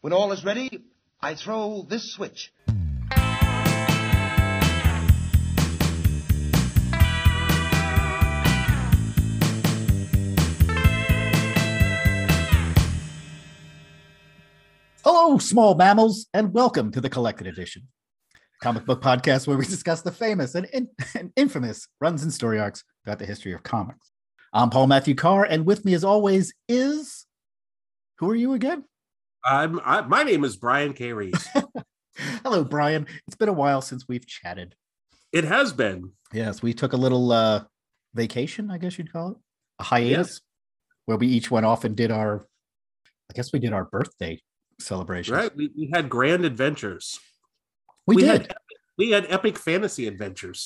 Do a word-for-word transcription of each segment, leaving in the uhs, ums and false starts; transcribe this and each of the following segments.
When all is ready, I throw this switch. Hello, small mammals, and welcome to the Collected Edition, a comic book podcast where we discuss the famous and, in, and infamous runs and story arcs throughout the history of comics. I'm Paul Matthew Carr, and with me, as always, is... Who are you again? I'm, I, my name is Brian K. Reese. Hello, Brian. It's been a while since we've chatted. It has been. Yes, we took a little uh, vacation, I guess you'd call it. A hiatus, yes. Where we each went off and did our... I guess we did our birthday celebration. Right. We, we had grand adventures. We, we did. Had, we had epic fantasy adventures.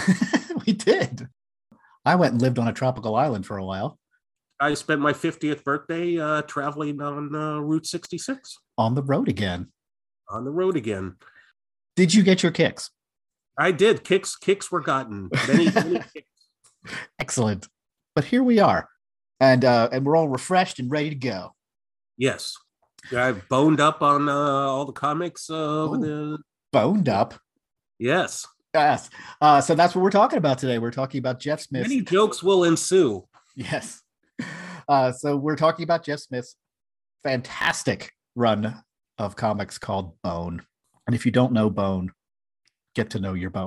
We did. I went and lived on a tropical island for a while. I spent my fiftieth birthday uh, traveling on uh, Route sixty-six. On the road again. On the road again. Did you get your kicks? I did. Kicks kicks were gotten. Many, many kicks. Excellent. But here we are. And uh, and we're all refreshed and ready to go. Yes. I've boned up on uh, all the comics. Uh, Ooh, the... Boned up? Yes. Yes. Uh, so that's what we're talking about today. We're talking about Jeff Smith. Many jokes will ensue. Yes. Uh, so we're talking about Jeff Smith's fantastic run of comics called Bone. And if you don't know Bone, get to know your Bone.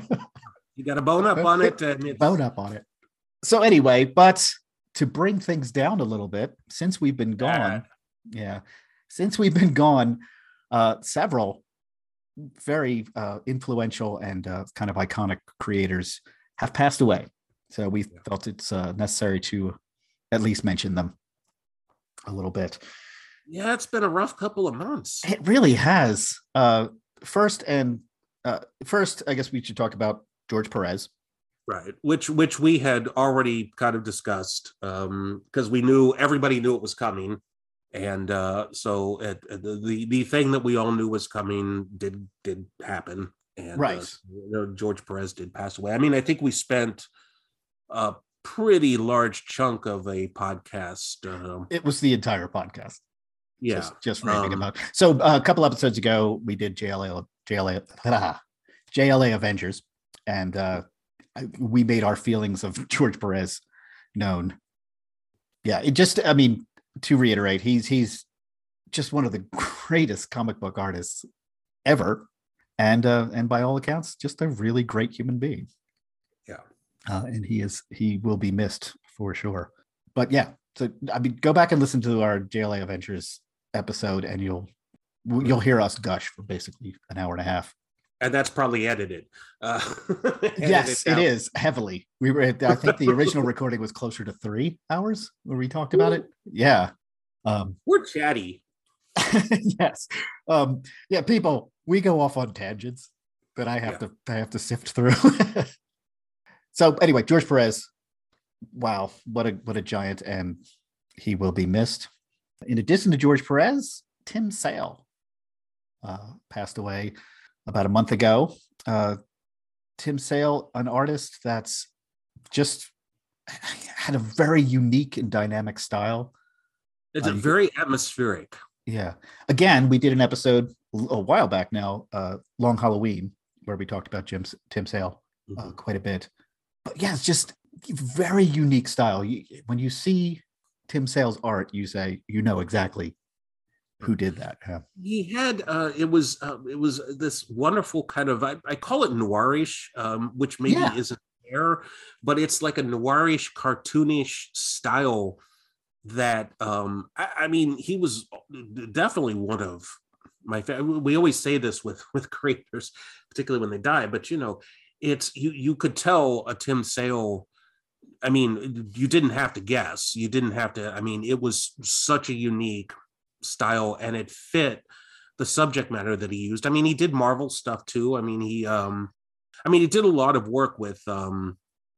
You got to bone up on it. And it's... Bone up on it. So anyway, but to bring things down a little bit, since we've been gone, yeah, yeah since we've been gone, uh, several very uh, influential and uh, kind of iconic creators have passed away. So we yeah. felt it's uh, necessary to at least mention them a little bit. Yeah, it's been a rough couple of months. It really has. Uh, first, and uh, first, I guess we should talk about George Perez. Right, which which we had already kind of discussed because um, we knew everybody knew it was coming, and uh, so it, the, the the thing that we all knew was coming did did happen, and right, uh, you know, George Perez did pass away. I mean, I think we spent a pretty large chunk of a podcast. Uh, it was the entire podcast. Yeah, just, just ranting um, about. So uh, a couple episodes ago, we did J L A J L A J L A Avengers, and. Uh, we made our feelings of George Perez known. Yeah, it just, I mean, to reiterate, he's he's just one of the greatest comic book artists ever. And uh, and by all accounts, just a really great human being. Yeah. Uh, and he is, he will be missed for sure. But yeah, so I mean, go back and listen to our J L A Avengers episode and you'll, you'll hear us gush for basically an hour and a half. And that's probably edited. Uh, yes, it is heavily. We were. At, I think the original recording was closer to three hours where we talked about it. Yeah, um, we're chatty. Yes, um, yeah. People, we go off on tangents that I have yeah. to. I have to sift through. So anyway, George Perez. Wow, what a what a giant, and he will be missed. In addition to George Perez, Tim Sale uh, passed away about a month ago. Uh, Tim Sale, an artist that's just had a very unique and dynamic style. It's uh, a very atmospheric. Yeah. Again, we did an episode a while back now, uh, Long Halloween, where we talked about Jim, Tim Sale uh, mm-hmm. quite a bit. But yeah, it's just very unique style. You, when you see Tim Sale's art, you say, you know exactly who did that. Yeah. He had uh it was uh, it was this wonderful kind of I, I call it noirish, um which maybe yeah. isn't fair, but it's like a noirish cartoonish style that um I, I mean he was definitely one of my fa- we always say this with with creators, particularly when they die, but you know it's you you could tell a Tim Sale. I mean, you didn't have to guess, you didn't have to I mean it was such a unique style, and it fit the subject matter that he used. I mean, he did Marvel stuff too. I mean, he, um, I mean, he did a lot of work with um,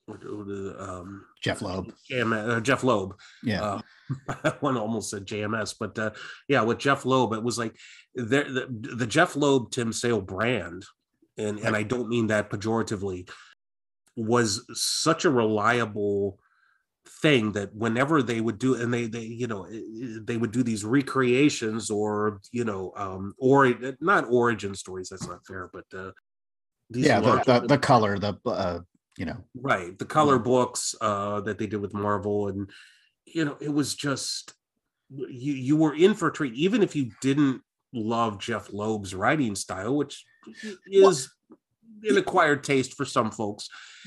um, Jeff Loeb. J M S, uh, Jeff Loeb. Yeah, uh, one almost said J M S, but uh, yeah, with Jeff Loeb, it was like the, the the Jeff Loeb Tim Sale brand, and right. and I don't mean that pejoratively, was such a reliable thing that whenever they would do, and they they you know they would do these recreations, or you know um or not origin stories, that's not fair, but uh these Yeah, the, larger, the the color, the uh you know right, the color yeah. books uh that they did with Marvel, and you know it was just, you you were in for a treat, even if you didn't love Jeff Loeb's writing style, which is an acquired taste for some folks.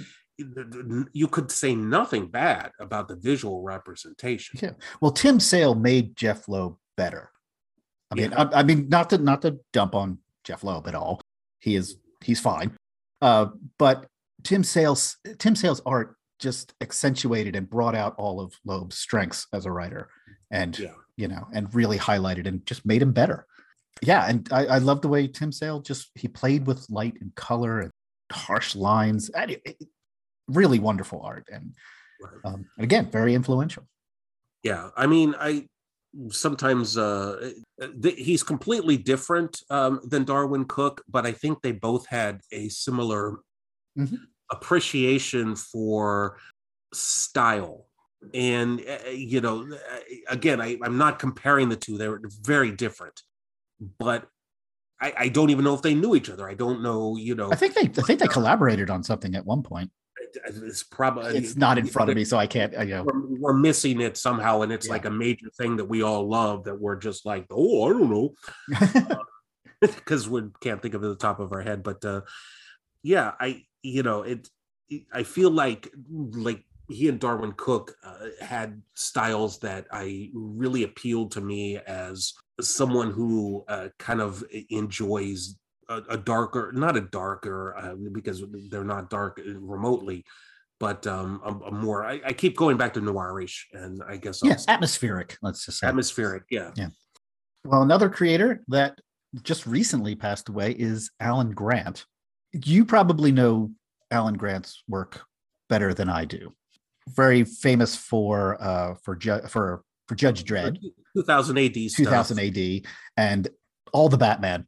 You could say nothing bad about the visual representation. Yeah. Well, Tim Sale made Jeff Loeb better. I mean, yeah. I, I mean, not to not to dump on Jeff Loeb at all. He is he's fine. Uh, but Tim Sale's Tim Sale's art just accentuated and brought out all of Loeb's strengths as a writer, and yeah. you know, and really highlighted and just made him better. Yeah, and I, I love the way Tim Sale just he played with light and color and harsh lines. And it, it, really wonderful art, and right. um, again, very influential. Yeah, I mean, I sometimes uh, th- he's completely different um, than Darwyn Cooke, but I think they both had a similar mm-hmm. appreciation for style. And uh, you know, again, I, I'm not comparing the two; they're very different. But I, I don't even know if they knew each other. I don't know. You know, I think they, I think they collaborated on something at one point. It's probably it's not in front of me, so I can't. You know, we're, we're missing it somehow, and it's yeah. like a major thing that we all love. That we're just like, oh, I don't know, because uh, we can't think of it at the top of our head. But uh, yeah, I, you know, it. I feel like like he and Darwyn Cooke uh, had styles that I really appealed to me as someone who uh, kind of enjoys. A, a darker, not a darker, uh, because they're not dark remotely, but um, a, a more. I, I keep going back to noirish, and I guess yes, yeah, atmospheric. Let's just say atmospheric. Yeah, yeah. Well, another creator that just recently passed away is Alan Grant. You probably know Alan Grant's work better than I do. Very famous for uh, for ju- for for Judge Dredd, two thousand A D, two thousand A D, and all the Batman.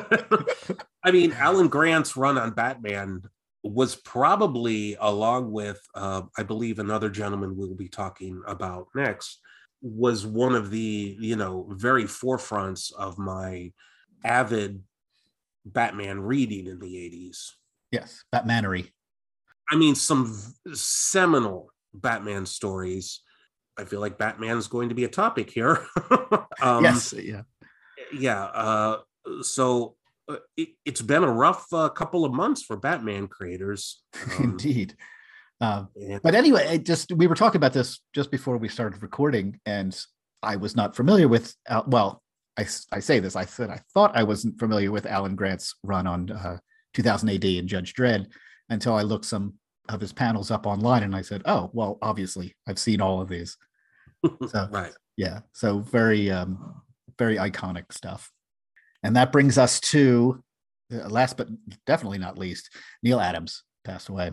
I mean, Alan Grant's run on Batman was probably, along with, uh, I believe, another gentleman we'll be talking about next, was one of the, you know, very forefronts of my avid Batman reading in the eighties. Yes, Batmanery. I mean, some seminal Batman stories. I feel like Batman's going to be a topic here. um, yes, yeah. Yeah, uh, so uh, it, it's been a rough uh, couple of months for Batman creators. Um, Indeed. Uh, and- but anyway, I just we were talking about this just before we started recording, and I was not familiar with, uh, well, I, I say this, I said I thought I wasn't familiar with Alan Grant's run on uh, two thousand A D and Judge Dredd until I looked some of his panels up online, and I said, oh, well, obviously, I've seen all of these. So, right. Yeah, so very, um, very iconic stuff. And that brings us to, uh, last but definitely not least, Neal Adams passed away.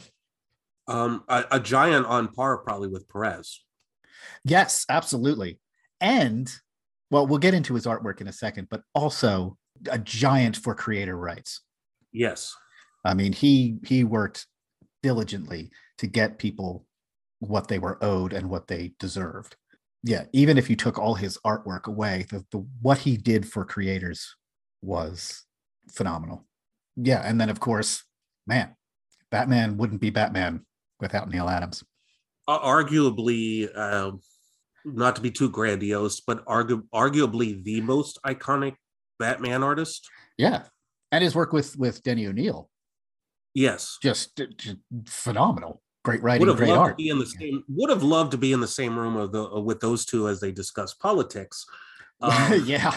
Um, a, a giant on par probably with Perez. Yes, absolutely. And, well, we'll get into his artwork in a second, but also a giant for creator rights. Yes. I mean, he he worked diligently to get people what they were owed and what they deserved. Yeah, even if you took all his artwork away, the, the what he did for creators was phenomenal. Yeah, and then of course, man, Batman wouldn't be Batman without Neal Adams. Uh, arguably, uh, not to be too grandiose, but argu- arguably the most iconic Batman artist. Yeah, and his work with with Denny O'Neil. Yes, just, just phenomenal. Great writing, would have great loved art. To be in the same, would have loved to be in the same room of the, with those two as they discuss politics. Um, yeah,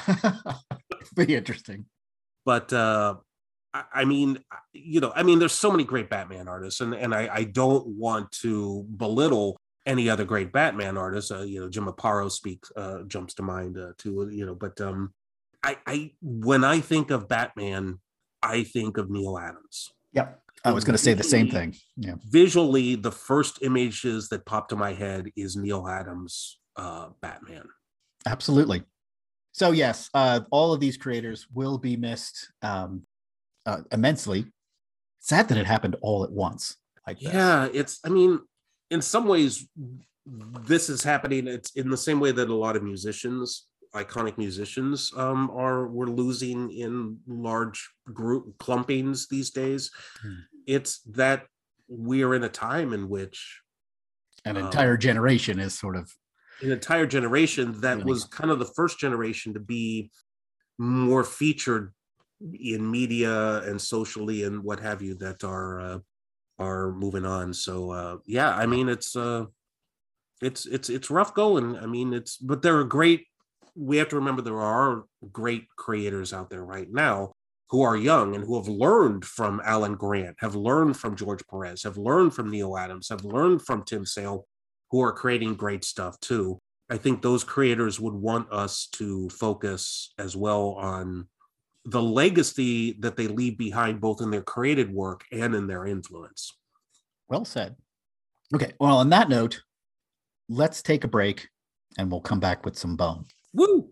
be interesting. But uh, I, I mean, you know, I mean, there's so many great Batman artists, and and I, I don't want to belittle any other great Batman artists. Uh, you know, Jim Aparo speaks uh, jumps to mind uh, too. You know, but um, I, I when I think of Batman, I think of Neal Adams. Yep. I was going to say the same thing. Yeah. Visually, the first images that pop to my head is Neal Adams' uh, Batman. Absolutely. So yes, uh, all of these creators will be missed um, uh, immensely. Sad that it happened all at once. Like yeah, this. it's. I mean, in some ways, this is happening. It's in the same way that a lot of musicians, iconic musicians, um, are we're losing in large group clumpings these days. Hmm. It's that we're in a time in which an entire um, generation is sort of an entire generation that was kind of the first generation to be more featured in media and socially and what have you, that are uh, are moving on. So uh, yeah, I mean, it's uh, it's it's it's rough going. I mean, it's but there are great. We have to remember there are great creators out there right now who are young and who have learned from Alan Grant, have learned from George Perez, have learned from Neil Adams, have learned from Tim Sale, who are creating great stuff too. I think those creators would want us to focus as well on the legacy that they leave behind, both in their created work and in their influence. Well said. Okay, well, on that note, let's take a break and we'll come back with some bone. Woo!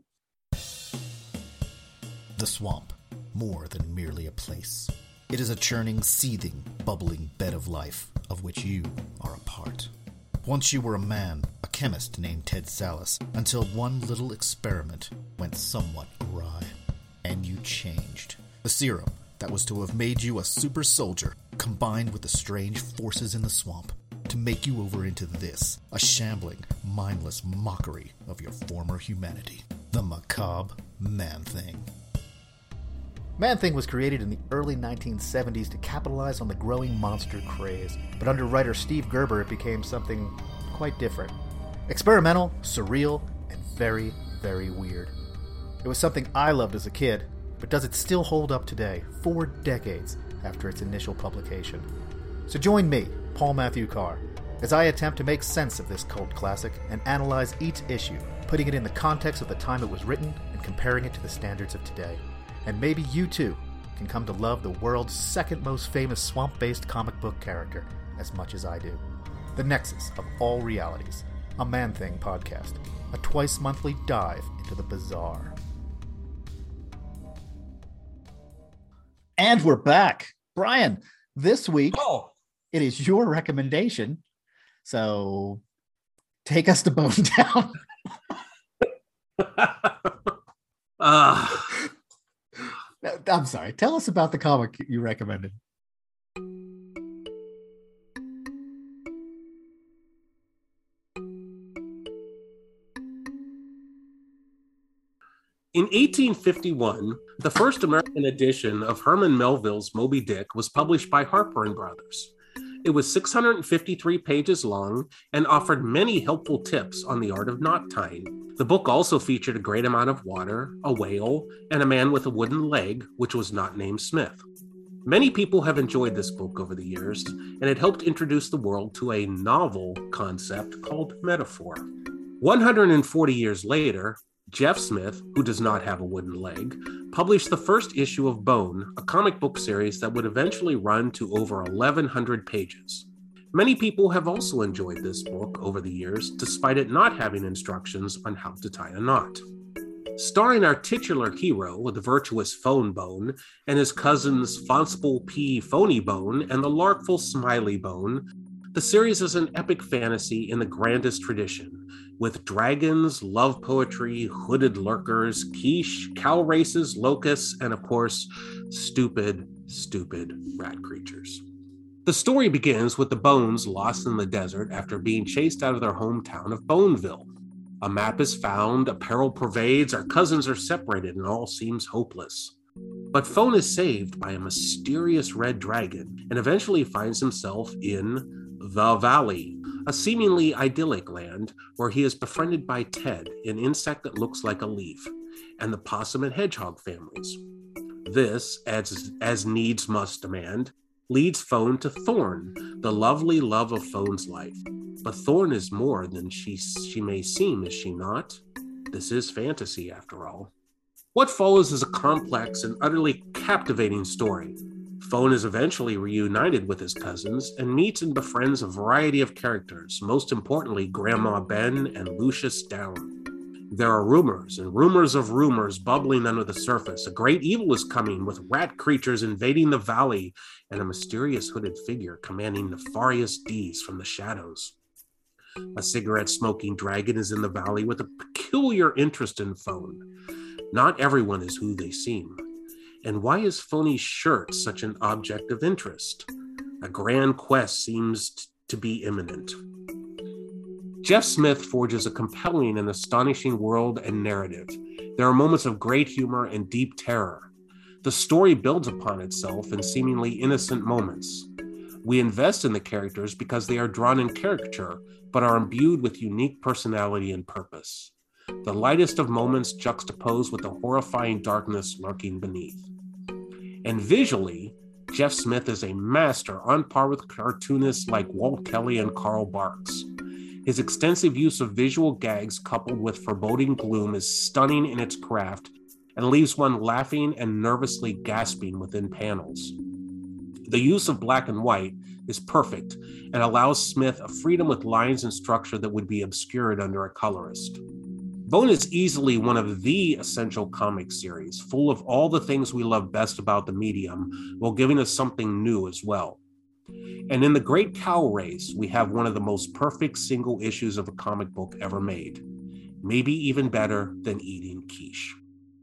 The swamp, more than merely a place. It is a churning, seething, bubbling bed of life, of which you are a part. Once you were a man, a chemist named Ted Sallis, until one little experiment went somewhat awry. And you changed. The serum that was to have made you a super soldier, combined with the strange forces in the swamp, to make you over into this, a shambling, mindless mockery of your former humanity. The macabre Man-Thing. Man-Thing was created in the early nineteen seventies to capitalize on the growing monster craze, but under writer Steve Gerber it became something quite different. Experimental, surreal, and very, very weird. It was something I loved as a kid, but does it still hold up today, four decades after its initial publication? So join me, Paul Matthew Carr, as I attempt to make sense of this cult classic and analyze each issue, putting it in the context of the time it was written and comparing it to the standards of today. And maybe you too can come to love the world's second most famous swamp-based comic book character as much as I do. The Nexus of All Realities, a Man-Thing podcast, a twice-monthly dive into the bizarre. And we're back. Brian, this week, oh. it is your recommendation. So take us to Bone Town. uh. I'm sorry. Tell us about the comic you recommended. In eighteen fifty-one, the first American edition of Herman Melville's Moby Dick was published by Harper and Brothers. It was six hundred fifty-three pages long and offered many helpful tips on the art of knot tying. The book also featured a great amount of water, a whale, and a man with a wooden leg, which was not named Smith. Many people have enjoyed this book over the years, and it helped introduce the world to a novel concept called metaphor. one hundred forty years later, Jeff Smith, who does not have a wooden leg, published the first issue of Bone, a comic book series that would eventually run to over eleven hundred pages. Many people have also enjoyed this book over the years, despite it not having instructions on how to tie a knot. Starring our titular hero, the virtuous Phone Bone, and his cousins Fauncible P. Phony Bone and the larkful Smiley Bone, the series is an epic fantasy in the grandest tradition, with dragons, love poetry, hooded lurkers, quiche, cow races, locusts, and of course, stupid, stupid rat creatures. The story begins with the Bones lost in the desert after being chased out of their hometown of Boneville. A map is found, a peril pervades, our cousins are separated, and all seems hopeless. But Phone is saved by a mysterious red dragon and eventually finds himself in the Valley, a seemingly idyllic land where he is befriended by Ted, an insect that looks like a leaf, and the possum and hedgehog families. This, as, as needs must demand, leads Phone to Thorn, the lovely love of Phone's life. But Thorn is more than she, she may seem, is she not? This is fantasy, after all. What follows is a complex and utterly captivating story. Phone is eventually reunited with his cousins and meets and befriends a variety of characters, most importantly Grandma Ben and Lucius Down. There are rumors and rumors of rumors bubbling under the surface. A great evil is coming, with rat creatures invading the valley and a mysterious hooded figure commanding nefarious deeds from the shadows. A cigarette-smoking dragon is in the valley with a peculiar interest in phone. Not everyone is who they seem. And why is Phony's shirt such an object of interest? A grand quest seems t- to be imminent. Jeff Smith forges a compelling and astonishing world and narrative. There are moments of great humor and deep terror. The story builds upon itself in seemingly innocent moments. We invest in the characters because they are drawn in caricature, but are imbued with unique personality and purpose. The lightest of moments juxtaposed with the horrifying darkness lurking beneath. And visually, Jeff Smith is a master on par with cartoonists like Walt Kelly and Carl Barks. His extensive use of visual gags coupled with foreboding gloom is stunning in its craft and leaves one laughing and nervously gasping within panels. The use of black and white is perfect and allows Smith a freedom with lines and structure that would be obscured under a colorist. Bone is easily one of the essential comic series, full of all the things we love best about the medium, while giving us something new as well. And in The Great Cow Race, we have one of the most perfect single issues of a comic book ever made. Maybe even better than eating quiche.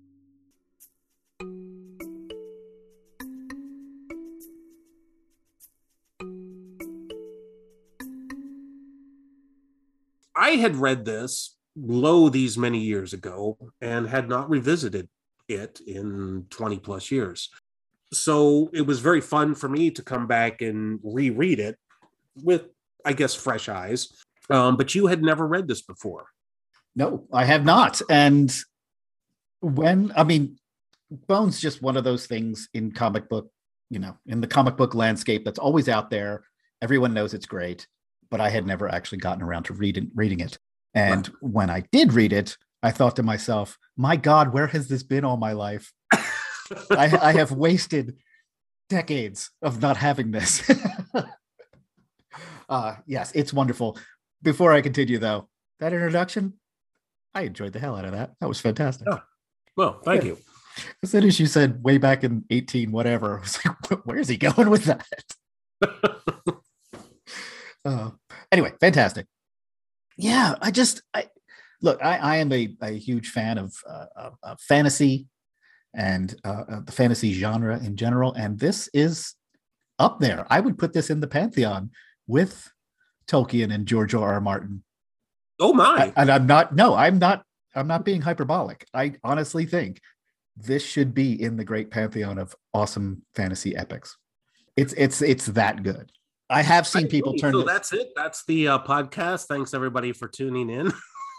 I had read this lo these many years ago and had not revisited it in twenty plus years. So it was very fun for me to come back and reread it with, I guess, fresh eyes. Um, but you had never read this before. No, I have not. And when, I mean, Bone's just one of those things in comic book, you know, in the comic book landscape that's always out there. Everyone knows it's great, but I had never actually gotten around to reading reading it. And right. When I did read it, I thought to myself, my God, where has this been all my life? I, I have wasted decades of not having this. uh, yes, it's wonderful. Before I continue, though, that introduction, I enjoyed the hell out of that. That was fantastic. Oh, well, thank yeah. you. As soon as you said way back in eighteen whatever, I was like, where's he going with that? uh, anyway, fantastic. Yeah, I just, I look, I, I am a, a huge fan of, uh, of, of fantasy and uh, the fantasy genre in general. And this is up there. I would put this in the pantheon with Tolkien and George R. R. Martin. Oh my. And I'm not, no, I'm not, I'm not being hyperbolic. I honestly think this should be in the great pantheon of awesome fantasy epics. It's, it's, it's that good. I have seen people turn. So that's it. That's the uh, podcast. Thanks everybody for tuning in.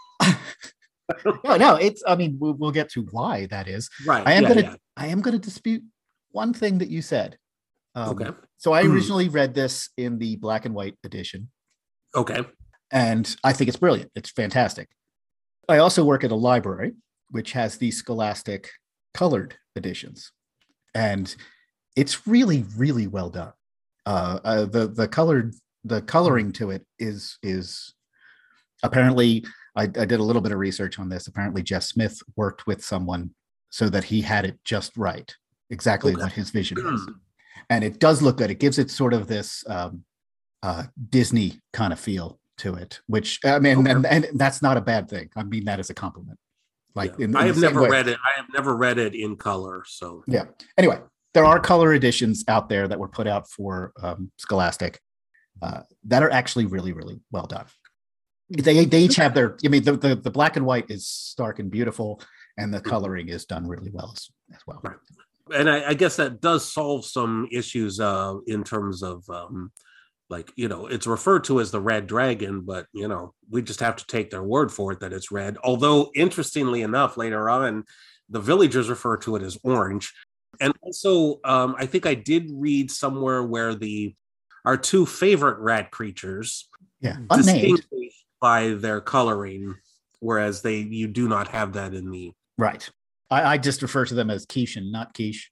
no, no, it's, I mean, we'll, we'll get to why that is. Right. I am yeah, going to, yeah. I am going to dispute one thing that you said. Um, okay. So I originally read this in the black and white edition. Okay. And I think it's brilliant. It's fantastic. I also work at a library, which has the Scholastic colored editions. And it's really, really well done. Uh, uh, the, the colored, the coloring to it is, is apparently, I, I did a little bit of research on this. Apparently Jeff Smith worked with someone so that he had it just right, exactly okay. what his vision is. And it does look good. It gives it sort of this um, uh, Disney kind of feel to it, which I mean, okay. and, and that's not a bad thing. I mean that as a compliment. Like yeah. in, in I have never way. read it. I have never read it in color. So yeah. Anyway, there are color editions out there that were put out for um, Scholastic uh, that are actually really, really well done. They they each have their. I mean, the, the the black and white is stark and beautiful, and the coloring is done really well as, as well. Right. And I, I guess that does solve some issues uh, in terms of, um, like, you know, it's referred to as the Red Dragon, but, you know, we just have to take their word for it that it's red. Although, interestingly enough, later on, the villagers refer to it as orange. And also, um, I think I did read somewhere where the our two favorite rat creatures, yeah, unnamed, by their coloring, whereas they you do not have that in the right. I, I just refer to them as quiche and not quiche.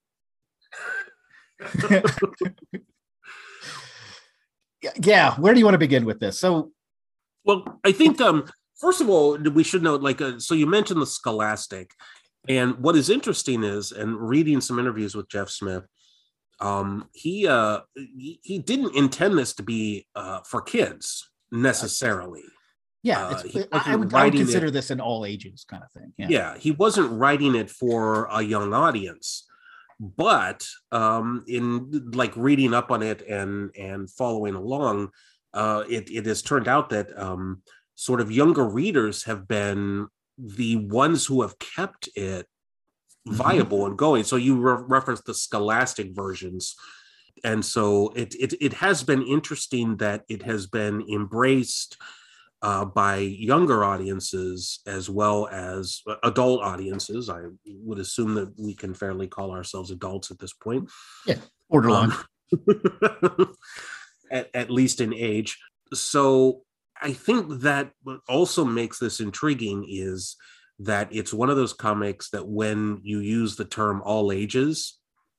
Yeah, where do you want to begin with this? So, well, I think um, first of all, we should note, like, uh, so you mentioned the Scholastic, and what is interesting is, and reading some interviews with Jeff Smith, um, he uh, he, he didn't intend this to be uh, for kids necessarily. Yeah, Uh, it's he I, I wasn't would I would writing consider it, this an all ages kind of thing. Yeah. yeah, he wasn't writing it for a young audience, but um, in like reading up on it and and following along, uh, it it has turned out that um, sort of younger readers have been the ones who have kept it viable mm-hmm. and going. So you re- referenced the Scholastic versions. And so it, it it has been interesting that it has been embraced uh, by younger audiences as well as adult audiences. I would assume that we can fairly call ourselves adults at this point. Yeah, borderline. Um, at, at least in age. So I think that what also makes this intriguing is that it's one of those comics that when you use the term all ages,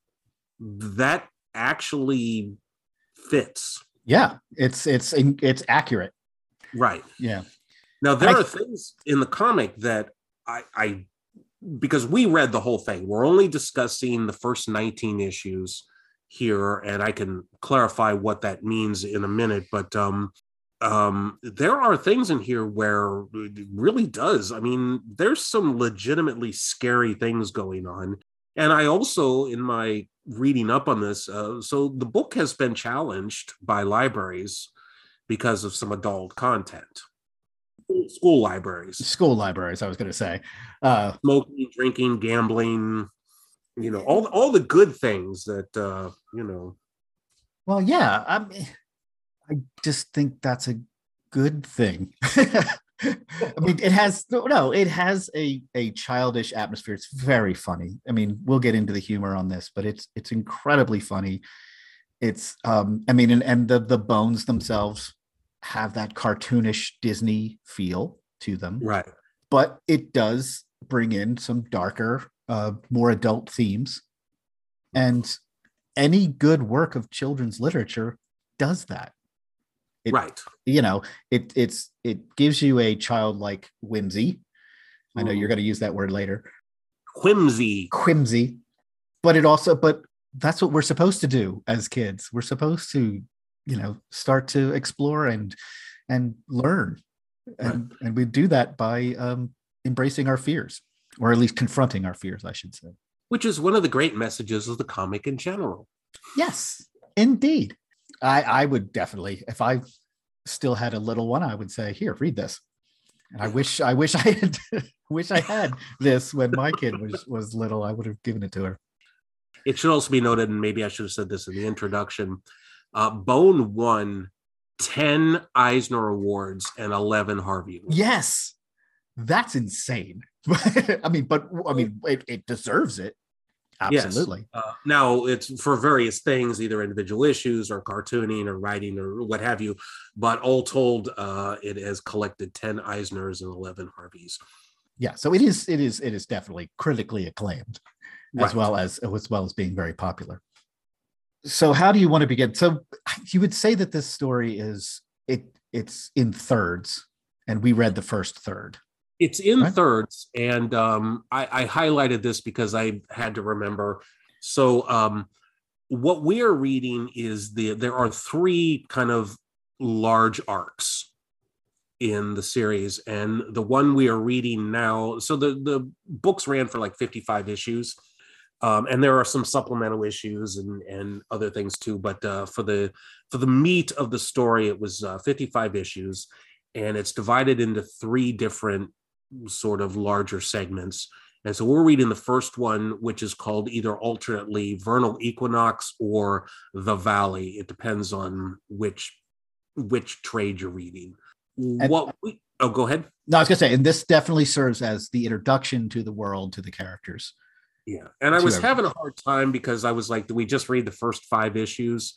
that actually fits. Yeah, it's it's it's accurate. Right. Yeah. Now there I, are things in the comic that I, I because we read the whole thing. We're only discussing the first nineteen issues here, and I can clarify what that means in a minute. But um, um, there are things in here where it really does. I mean, there's some legitimately scary things going on. And I also, in my reading up on this, uh, so the book has been challenged by libraries because of some adult content. School libraries. School libraries, I was going to say. Uh, Smoking, drinking, gambling, you know, all, all the good things that, uh, you know. Well, yeah, I mean, I just think that's a good thing. I mean, it has no, it has a a childish atmosphere. It's very funny. I mean, we'll get into the humor on this, but it's it's incredibly funny. It's um, I mean, and, and the the bones themselves have that cartoonish Disney feel to them, right? But it does bring in some darker, uh, more adult themes, and any good work of children's literature does that. It, right. You know, it it's it gives you a childlike whimsy. I know mm. you're going to use that word later. Whimsy. Whimsy. But it also, but that's what we're supposed to do as kids. We're supposed to, you know, start to explore and and learn. And right. and we do that by um, embracing our fears, or at least confronting our fears, I should say. Which is one of the great messages of the comic in general. Yes, indeed. I, I would definitely, if I still had a little one, I would say, here, read this. And I wish I wish I had wish I had this when my kid was was little. I would have given it to her. It should also be noted, and maybe I should have said this in the introduction, uh, Bone won ten Eisner Awards and eleven Harvey Awards. Yes, that's insane. I mean, but I mean, it, it deserves it. Absolutely. Yes. Uh, now it's for various things, either individual issues or cartooning or writing or what have you. But all told, uh, it has collected ten Eisners and eleven Harveys. Yeah, so it is. It is. It is definitely critically acclaimed, as right. well as as well as being very popular. So, how do you want to begin? So, you would say that this story is it. It's in thirds, and we read the first third. It's in right. thirds, and um, I, I highlighted this because I had to remember. So um, what we are reading is the there are three kind of large arcs in the series, and the one we are reading now, so the, the books ran for like fifty-five issues, um, and there are some supplemental issues and, and other things too, but uh, for the for the meat of the story, it was uh, fifty-five issues, and it's divided into three different sort of larger segments. And so we're reading the first one, which is called either alternately Vernal Equinox or The Valley. It depends on which which trade you're reading. And what we oh go ahead. No, I was gonna say, and this definitely serves as the introduction to the world, to the characters. Yeah. And I was having a hard time because I was like, do we just read the first five issues?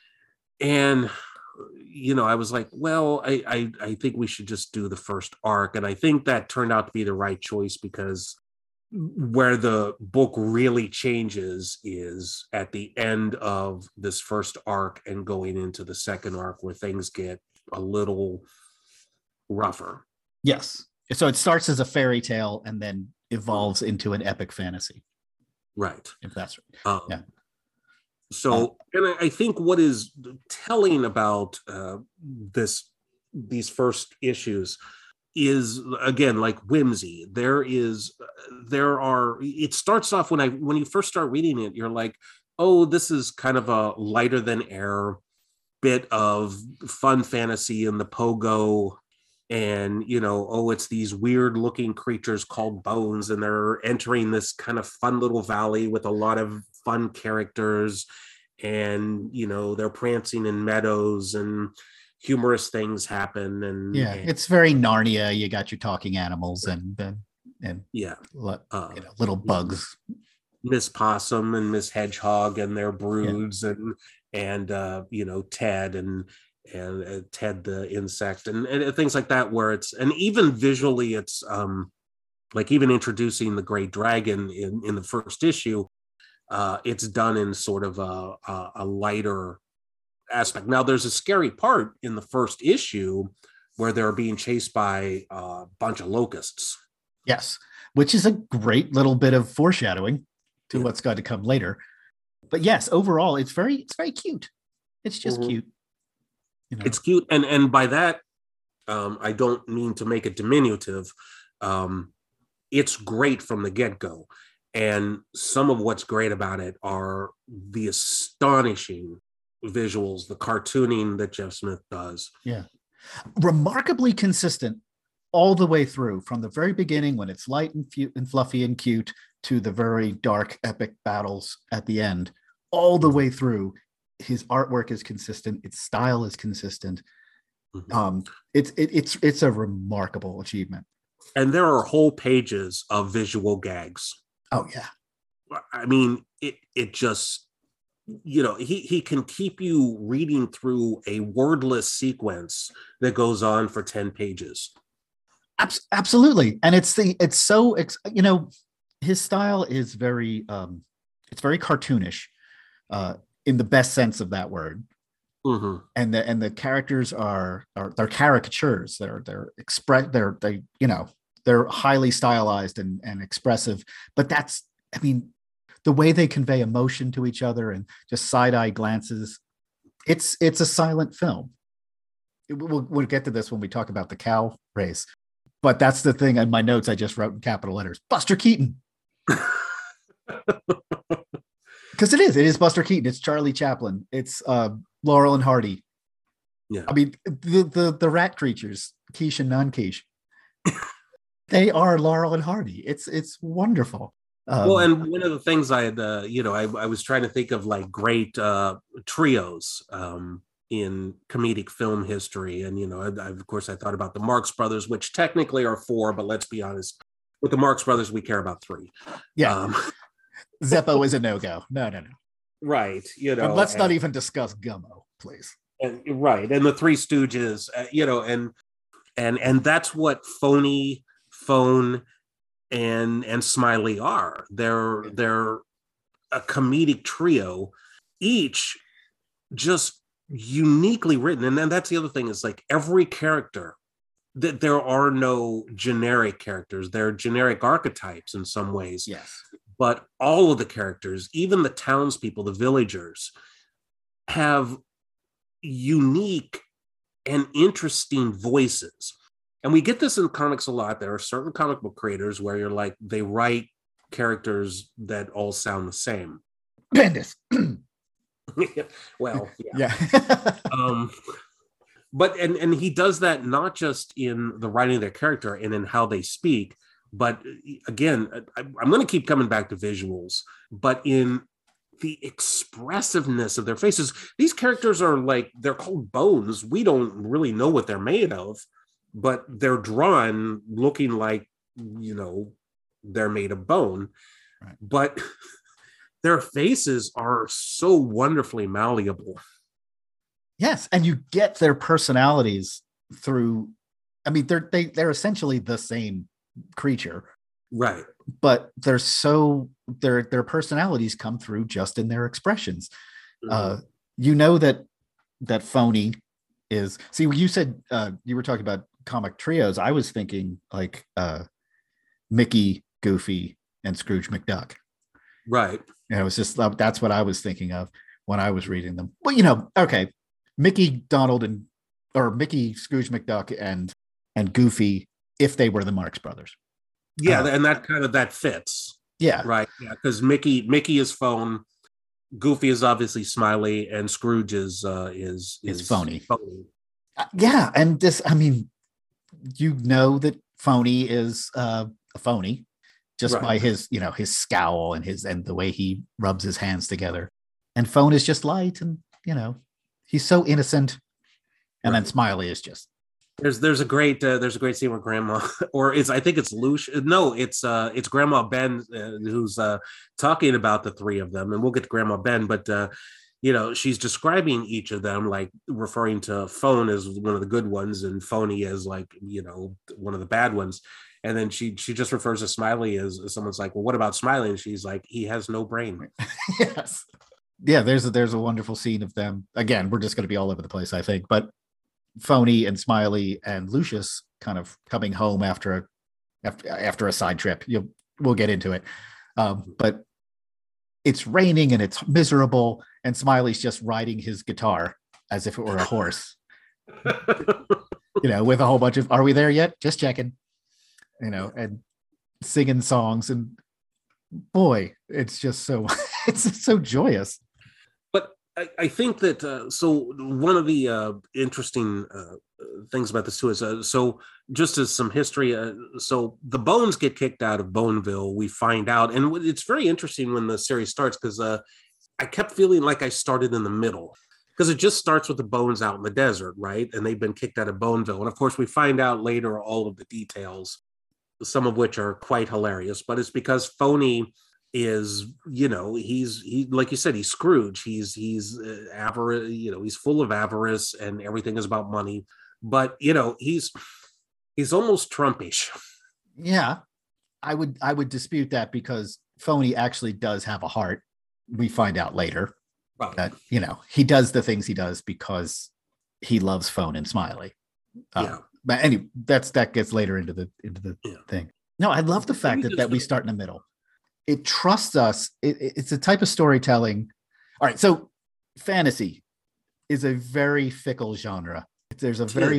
And you know, I was like, well, I, I I think we should just do the first arc. And I think that turned out to be the right choice, because where the book really changes is at the end of this first arc and going into the second arc, where things get a little rougher. Yes. So it starts as a fairy tale and then evolves into an epic fantasy. Right. If that's right. Um, yeah. So, and I think what is telling about uh, this these first issues is, again, like whimsy. There is, there are, it starts off when I, when you first start reading it, you're like, oh, this is kind of a lighter than air bit of fun fantasy in the Pogo. And, you know, oh, it's these weird looking creatures called bones, and they're entering this kind of fun little valley with a lot of fun characters. And, you know, they're prancing in meadows and humorous things happen. And yeah, and, it's very Narnia. You got your talking animals and and, and yeah, uh, you know, little bugs. Miss Possum and Miss Hedgehog and their broods, yeah. and and uh, you know, Ted and and uh, Ted the insect and, and things like that, where it's, and even visually it's um like even introducing the Great Dragon in in the first issue, uh it's done in sort of a a, a lighter aspect. Now there's a scary part in the first issue where they're being chased by a bunch of locusts. Yes, which is a great little bit of foreshadowing to yeah. what's going to come later. But yes, overall it's very it's very cute. It's just mm-hmm. cute. You know? It's cute, and and by that um I don't mean to make it diminutive. Um it's great from the get-go, and some of what's great about it are the astonishing visuals, the cartooning that Jeff Smith does. Yeah, remarkably consistent all the way through, from the very beginning when it's light and, fu- and fluffy and cute to the very dark epic battles at the end. All the way through, his artwork is consistent, its style is consistent. Mm-hmm. Um, it's it, it's it's a remarkable achievement. And there are whole pages of visual gags. Oh yeah, I mean, it it just, you know, he he can keep you reading through a wordless sequence that goes on for ten pages. Abs- absolutely, and it's the it's so it's, you know, his style is very um, it's very cartoonish. Uh, in the best sense of that word. Mm-hmm. And the and the characters are are they're caricatures. They're they're express they're they you know they're highly stylized and, and expressive. But that's, I mean, the way they convey emotion to each other and just side-eye glances. It's it's a silent film. It, we'll we'll get to this when we talk about the cow race. But that's the thing in my notes I just wrote in capital letters. Buster Keaton. Because it is, it is Buster Keaton. It's Charlie Chaplin. It's uh, Laurel and Hardy. Yeah, I mean the the the rat creatures, quiche and non-quiche. They are Laurel and Hardy. It's it's wonderful. Um, well, and one of the things I had, uh, you know, I, I was trying to think of like great uh, trios um, in comedic film history, and you know, I, I, of course, I thought about the Marx Brothers, which technically are four, but let's be honest, with the Marx Brothers, we care about three. Yeah. Um, Zeppo is a no-go. No, no, no. Right. You know, and let's and, not even discuss Gummo, please. And, right. And the Three Stooges, uh, you know, and, and, and that's what Phony, Phone, and, and Smiley are. They're, yeah. they're a comedic trio, each just uniquely written. And then that's the other thing, is like every character, that there are no generic characters. They're generic archetypes in some ways. Yes. But all of the characters, even the townspeople, the villagers, have unique and interesting voices. And we get this in comics a lot. There are certain comic book creators where you're like, they write characters that all sound the same. Bendis. Well, yeah. yeah. um, but, and, and he does that not just in the writing of their character and in how they speak, but again, I'm going to keep coming back to visuals, but in the expressiveness of their faces. These characters are like, they're called bones. We don't really know what they're made of, but they're drawn looking like, you know, they're made of bone. Right. But their faces are so wonderfully malleable. Yes, and you get their personalities through, I mean, they're they, they're essentially the same creature, right? But they're so their their personalities come through just in their expressions. Mm-hmm. Uh, you know that that Phony is. See, you said uh, you were talking about comic trios. I was thinking like uh, Mickey, Goofy, and Scrooge McDuck. Right. And it was just that's what I was thinking of when I was reading them. Well, you know, okay, Mickey, Donald, and or Mickey, Scrooge McDuck, and and Goofy if they were the Marx Brothers. Yeah, uh, and that kind of that fits. Yeah, right. Yeah, because Mickey Mickey is Phone, Goofy is obviously Smiley, and Scrooge is uh, is is is Phony. phony. Uh, yeah, and this, I mean, you know that Phony is uh, a phony just Right. by his, you know, his scowl and his and the way he rubs his hands together. And Phone is just light, and you know, he's so innocent. And Right. then Smiley is just There's there's a great uh, there's a great scene where Grandma or it's I think it's Lucia no it's uh it's Grandma Ben uh, who's uh talking about the three of them, and we'll get to Grandma Ben, but uh you know, she's describing each of them, like referring to Phone as one of the good ones and Phony as like, you know, one of the bad ones, and then she she just refers to Smiley as, as someone's like, well, what about Smiley? And she's like, he has no brain. yes. Yeah, there's a, there's a wonderful scene of them. Again, we're just going to be all over the place, I think, but Phony and Smiley and Lucius kind of coming home after a after, after a side trip. You'll we'll get into it. Um, but it's raining and it's miserable, and Smiley's just riding his guitar as if it were a horse. You know, with a whole bunch of "Are we there yet? Just checking." You know, and singing songs, and boy, it's just so it's so joyous. I, I think that uh, so one of the uh, interesting uh, things about this too is uh, so just as some history. Uh, so the Bones get kicked out of Boneville. We find out, and it's very interesting when the series starts because uh, I kept feeling like I started in the middle because it just starts with the Bones out in the desert, right? And they've been kicked out of Boneville, and of course we find out later all of the details, some of which are quite hilarious. But it's because Phony is, you know, he's he like you said, he's Scrooge. He's he's uh, avarice, you know, he's full of avarice, and everything is about money. But you know, he's he's almost Trumpish. Yeah, I would I would dispute that because Phony actually does have a heart. We find out later Right. that, you know, he does the things he does because he loves Phone and Smiley. Um, Yeah. But anyway, that's that gets later into the into the Yeah. thing. No, I love the fact that, that we start in the middle. It trusts us. It, it's a type of storytelling. All right, so fantasy is a very fickle genre. There's a very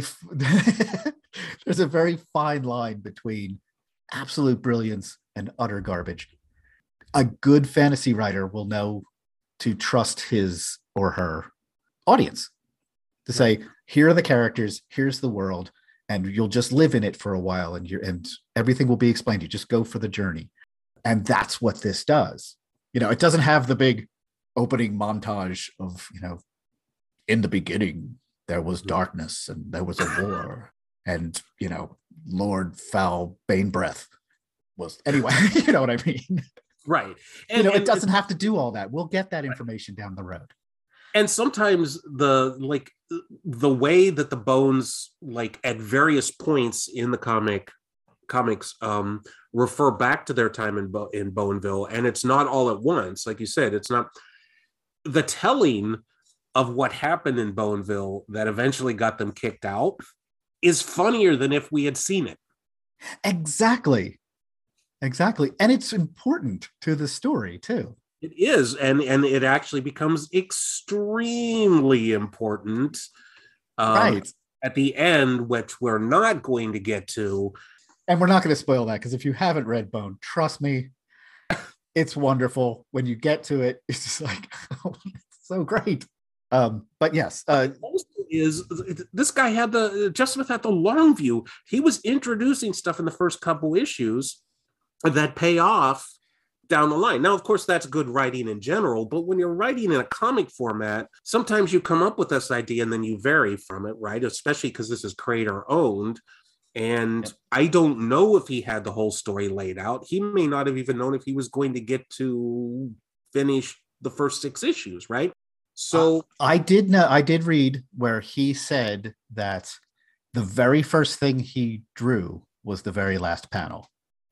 there's a very fine line between absolute brilliance and utter garbage. A good fantasy writer will know to trust his or her audience to say, here are the characters, here's the world, and you'll just live in it for a while, and you're and everything will be explained to you. Just go for the journey. And that's what this does. You know, it doesn't have the big opening montage of, you know, in the beginning, there was darkness and there was a war. And, you know, Lord Foul Banebreath was, anyway, you know what I mean? Right. And, you know, and, it doesn't have to do all that. We'll get that information down the road. And sometimes the, like, the way that the Bones, like, at various points in the comic, comics um refer back to their time in Bo- in Boneville, and it's not all at once. Like you said, it's not the telling of what happened in Boneville that eventually got them kicked out is funnier than if we had seen it. Exactly. Exactly. And it's important to the story too. It is, and and it actually becomes extremely important um, right at the end, which we're not going to get to. And we're not going to spoil that, because if you haven't read Bone, trust me, it's wonderful. When you get to it, it's just like, oh, it's so great. Um, but yes, uh, also is this guy had the Jeff Smith had the long view. He was introducing stuff in the first couple issues that pay off down the line. Now, of course, that's good writing in general, but when you're writing in a comic format, sometimes you come up with this idea and then you vary from it, right? Especially because this is creator owned. And yep. I don't know if he had the whole story laid out. He may not have even known if he was going to get to finish the first six issues, right? So uh, I did know, I did read where he said that the very first thing he drew was the very last panel.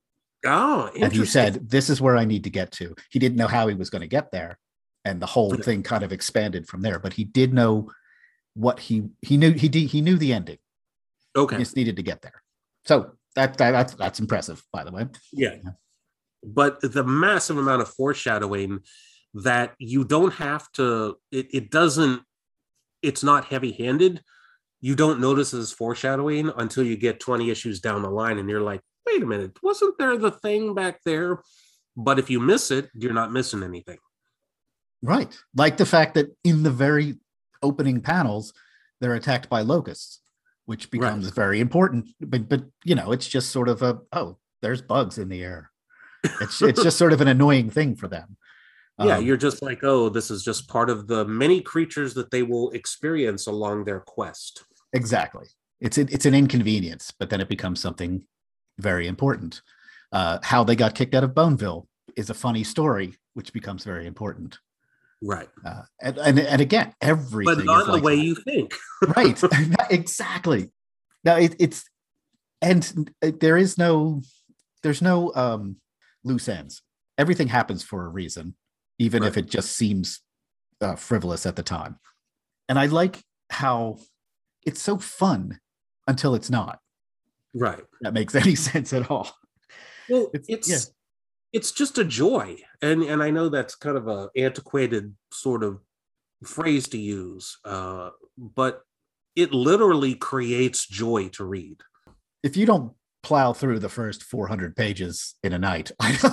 Oh, and he said, this is where I need to get to. He didn't know how he was going to get there. And the whole thing kind of expanded from there. But he did know what he, he knew, he did, he knew the ending. Okay. He just needed to get there. So that, that that's that's impressive, by the way. Yeah. yeah. But the massive amount of foreshadowing that you don't have to, it, it doesn't, it's not heavy-handed. you don't notice as foreshadowing until you get twenty issues down the line and you're like, wait a minute, wasn't there the thing back there? But if you miss it, you're not missing anything. Right. Like the fact that in the very opening panels, they're attacked by locusts, which becomes right. very important. But, but, you know, it's just sort of a, oh, there's bugs in the air. It's, it's just sort of an annoying thing for them. Yeah, um, you're just like, oh, this is just part of the many creatures that they will experience along their quest. Exactly. It's, it's an inconvenience, but then it becomes something very important. Uh, how they got kicked out of Boneville is a funny story, which becomes very important. Right. Uh, and, and and again, everything. But not is the like way that. you think. Right. Exactly. Now it, it's, and there is no, there's no um, loose ends. Everything happens for a reason, even right. if it just seems uh, frivolous at the time. And I like how it's so fun until it's not. Right. That makes any sense at all. Well, it's it's, yeah. it's just a joy. And and I know that's kind of a antiquated sort of phrase to use, uh, but it literally creates joy to read. If you don't plow through the first four hundred pages in a night,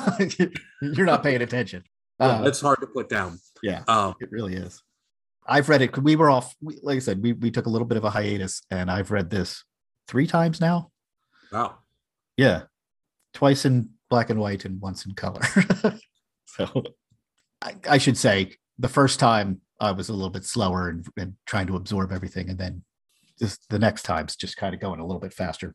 you're not paying attention. Uh, it's hard to put down. Yeah, um, it really is. I've read it. We were off, like I said, we, we took a little bit of a hiatus, and I've read this three times now. Wow. Yeah. Twice in black and white and once in color. So I, I should say the first time I was a little bit slower and, and trying to absorb everything. And then just the next time's just kind of going a little bit faster.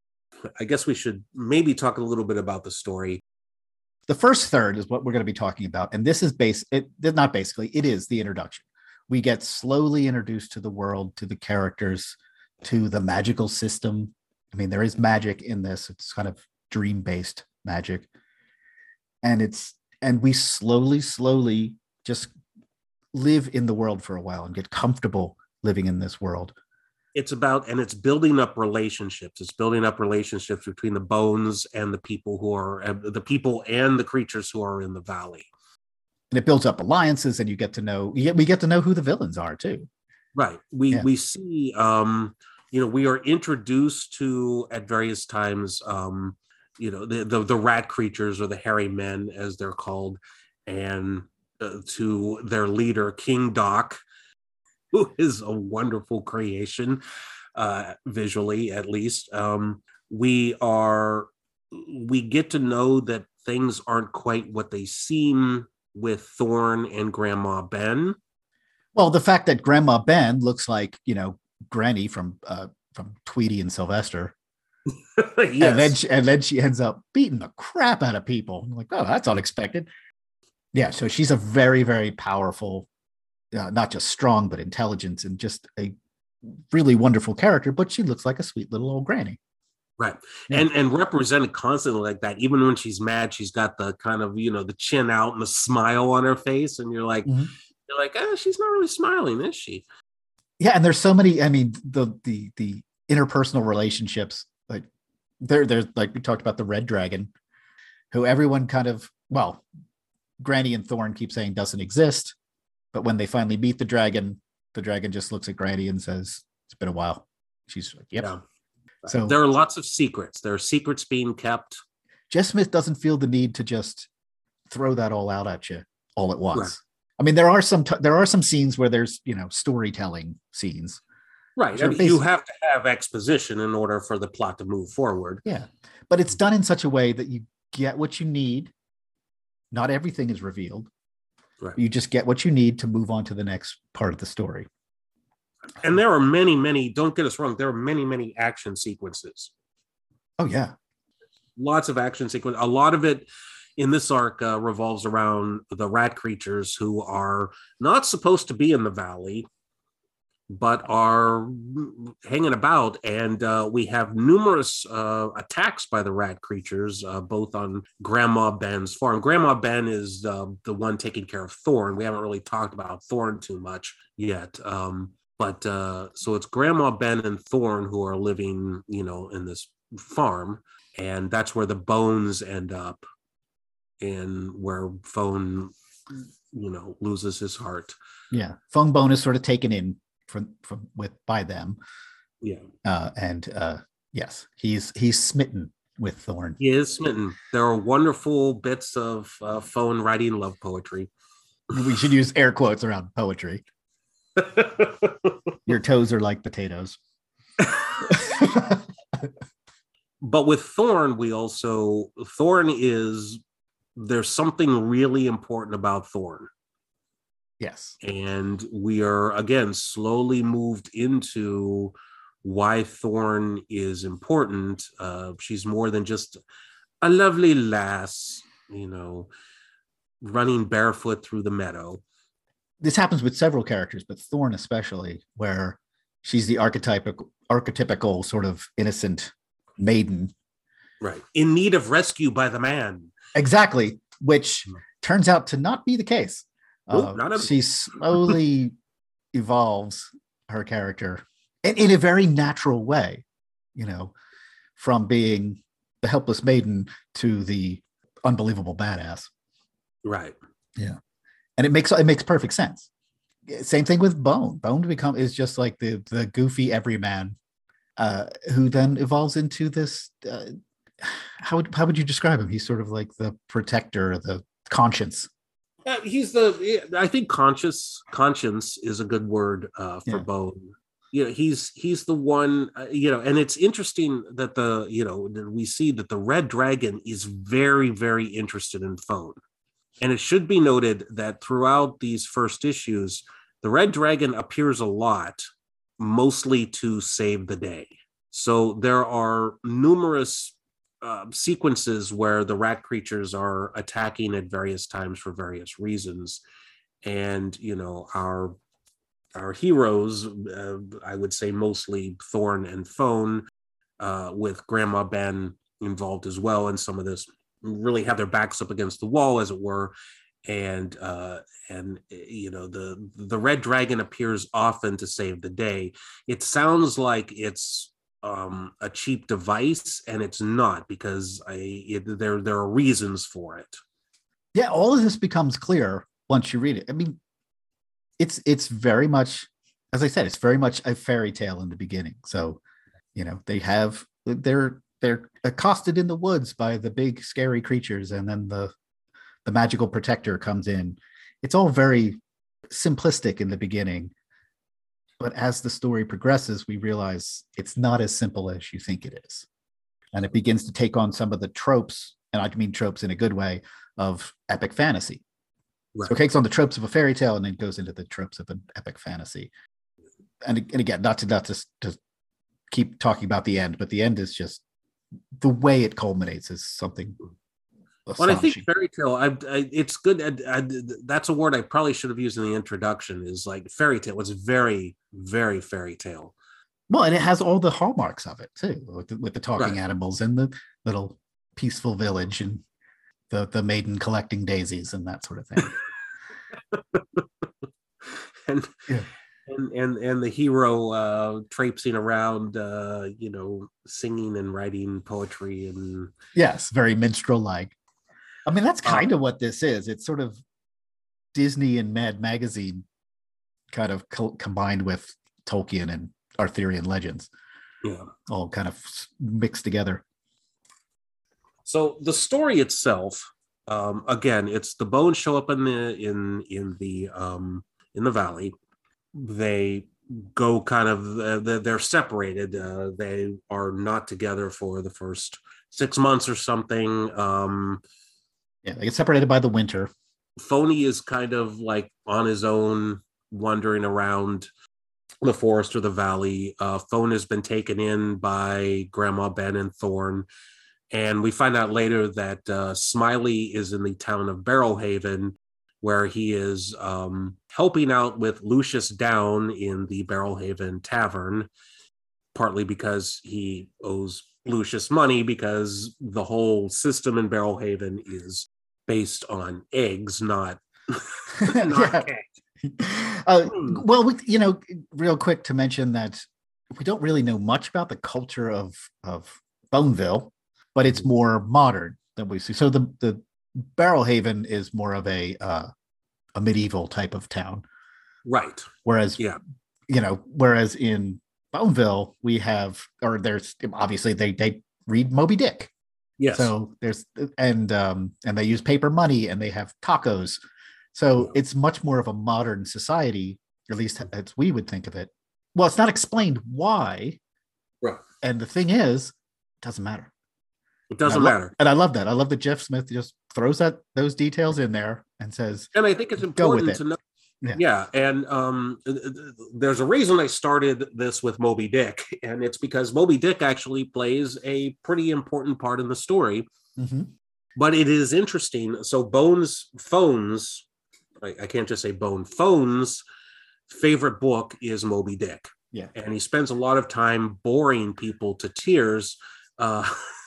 I guess we should maybe talk a little bit about the story. The first third is what we're going to be talking about. And this is base, it, not basically, it is the introduction. We get slowly introduced to the world, to the characters, to the magical system. I mean, there is magic in this. It's kind of dream-based magic. And it's, and we slowly, slowly just live in the world for a while and get comfortable living in this world. It's about, and it's building up relationships. It's building up relationships between the bones and the people who are, uh, the people and the creatures who are in the valley. And it builds up alliances, and you get to know, you get, we get to know who the villains are too. Right. We, yeah. we see, um, you know, we are introduced to at various times, um, you know, the, the, the rat creatures, or the hairy men as they're called, and uh, to their leader, King Doc, who is a wonderful creation, uh, visually at least. Um, we are, we get to know that things aren't quite what they seem with Thorn and Grandma Ben. Well, the fact that Grandma Ben looks like, you know, Granny from uh, from Tweety and Sylvester. Yes. And then she, and then she ends up beating the crap out of people. I'm like, oh, that's unexpected. Yeah, so she's a very, very powerful, uh, not just strong, but intelligent, and just a really wonderful character. But she looks like a sweet little old granny. Right. Yeah. And and represented constantly like that. Even when she's mad, she's got the kind of, you know, the chin out and the smile on her face. And you're like, mm-hmm. you're like, oh, she's not really smiling, is she? Yeah. And there's so many, I mean, the the the interpersonal relationships, like there, there's like we talked about the Red Dragon, who everyone kind of, well, Granny and Thorn keep saying doesn't exist. But when they finally meet the dragon, the dragon just looks at Granny and says, it's been a while. She's like, yep. Yeah. So there are lots of secrets. There are secrets being kept. Jess Smith doesn't feel the need to just throw that all out at you all at once. Right. I mean, there are some t- there are some scenes where there's, you know, storytelling scenes. Right. I mean, you have to have exposition in order for the plot to move forward. Yeah. But it's done in such a way that you get what you need. Not everything is revealed. Right. You just get what you need to move on to the next part of the story. And there are many, many, don't get us wrong, there are many, many action sequences. Oh, yeah. Lots of action sequence. A lot of it in this arc uh, revolves around the rat creatures who are not supposed to be in the valley, but are hanging about. And uh, we have numerous uh, attacks by the rat creatures, uh, both on Grandma Ben's farm. Grandma Ben is uh, the one taking care of Thorn. We haven't really talked about Thorn too much yet. Um, But uh, so it's Grandma Ben and Thorn who are living, you know, in this farm. And that's where the bones end up, and where Phone, you know, loses his heart. Yeah. Phone Bone is sort of taken in from, from with by them. Yeah. Uh, and uh, yes, he's he's smitten with Thorn. He is smitten. There are wonderful bits of uh, Thorn writing love poetry. We should use air quotes around poetry. Your toes are like potatoes. But with Thorn, we also, Thorn is, there's something really important about Thorn. Yes. And we are, again, slowly moved into why Thorn is important. Uh, she's more than just a lovely lass, you know, running barefoot through the meadow. This happens with several characters, but Thorn especially, where she's the archetypical, archetypical sort of innocent maiden. Right. In need of rescue by the man. Exactly. Which Mm. turns out to not be the case. Nope, Uh, not at- she slowly evolves her character in, in a very natural way, you know, from being the helpless maiden to the unbelievable badass. Right. Yeah. And it makes it makes perfect sense. Same thing with Bone. Bone to become is just like the the goofy everyman, uh, who then evolves into this. Uh, how would how would you describe him? He's sort of like the protector, the conscience. Uh, he's the, I think conscious, conscience is a good word uh, for Yeah. Bone. You know, he's he's the one, uh, you know, and it's interesting that the, you know, that we see that the Red Dragon is very, very interested in Thorn. And it should be noted that throughout these first issues, the Red Dragon appears a lot, mostly to save the day. So there are numerous uh, sequences where the rat creatures are attacking at various times for various reasons. And, you know, our our heroes, uh, I would say mostly Thorn and Thone, uh, with Grandma Ben involved as well in some of this, really have their backs up against the wall, as it were. And uh, and you know, the the Red Dragon appears often to save the day. It sounds like it's um, a cheap device, and it's not, because I it, there there are reasons for it. Yeah, all of this becomes clear once you read it. I mean, it's it's very much, as I said, it's very much a fairy tale in the beginning. So, you know, they have they're they're accosted in the woods by the big scary creatures, and then the the magical protector comes in. It's all very simplistic in the beginning, but as the story progresses, we realize it's not as simple as you think it is, and it begins to take on some of the tropes, and I mean tropes in a good way, of epic fantasy. Right. So it takes on the tropes of a fairy tale and then goes into the tropes of an epic fantasy. And, and again, not to not to, to keep talking about the end, but the end is just the way it culminates is something. Well, I think fairy tale, I, I, it's good. I, I, that's a word I probably should have used in the introduction, is like fairy tale. It's very, very fairy tale. Well, and it has all the hallmarks of it too, with the, with the talking Right. animals and the little peaceful village and the, the maiden collecting daisies and that sort of thing. and, Yeah. and and and the hero uh, traipsing around, uh, you know, singing and writing poetry and Yes, very minstrel-like. I mean, that's Uh, kind of what this is. It's sort of Disney and Mad Magazine kind of co- combined with Tolkien and Arthurian legends, yeah. all kind of mixed together. So the story itself, um, again, it's the bones show up in the in in the um, in the valley. They go kind of uh, they're separated. Uh, they are not together for the first six months or something. Um, Yeah, they get separated by the winter. Phony is kind of like on his own, wandering around the forest or the valley. Uh, Phone has been taken in by Grandma Ben and Thorn. And we find out later that uh, Smiley is in the town of Barrelhaven, where he is um, helping out with Lucius Down in the Barrelhaven Tavern, partly because he owes Lucius money, because the whole system in Barrelhaven is based on eggs, not, not Yeah. cash. Uh, Hmm. well, we, you know, real quick to mention that we don't really know much about the culture of of Boneville, but it's more modern than we see. So the the Barrelhaven is more of a uh, a medieval type of town, Right. whereas Yeah. you know, whereas in Boneville, we have, or there's obviously they they read Moby Dick. Yes. So there's and um and they use paper money and they have tacos. So Yeah. it's much more of a modern society, or at least as we would think of it. Well, it's not explained why. Right. And the thing is, it doesn't matter. It doesn't and lo- matter. And I love that. I love that Jeff Smith just throws that those details in there and says, And I think it's go with important it. to know. Yeah. Yeah. And um, there's a reason I started this with Moby Dick, and it's because Moby Dick actually plays a pretty important part in the story. Mm-hmm. But it is interesting. So Bones Phones, I, I can't just say Bone Phones, favorite book is Moby Dick. Yeah. And he spends a lot of time boring people to tears, uh,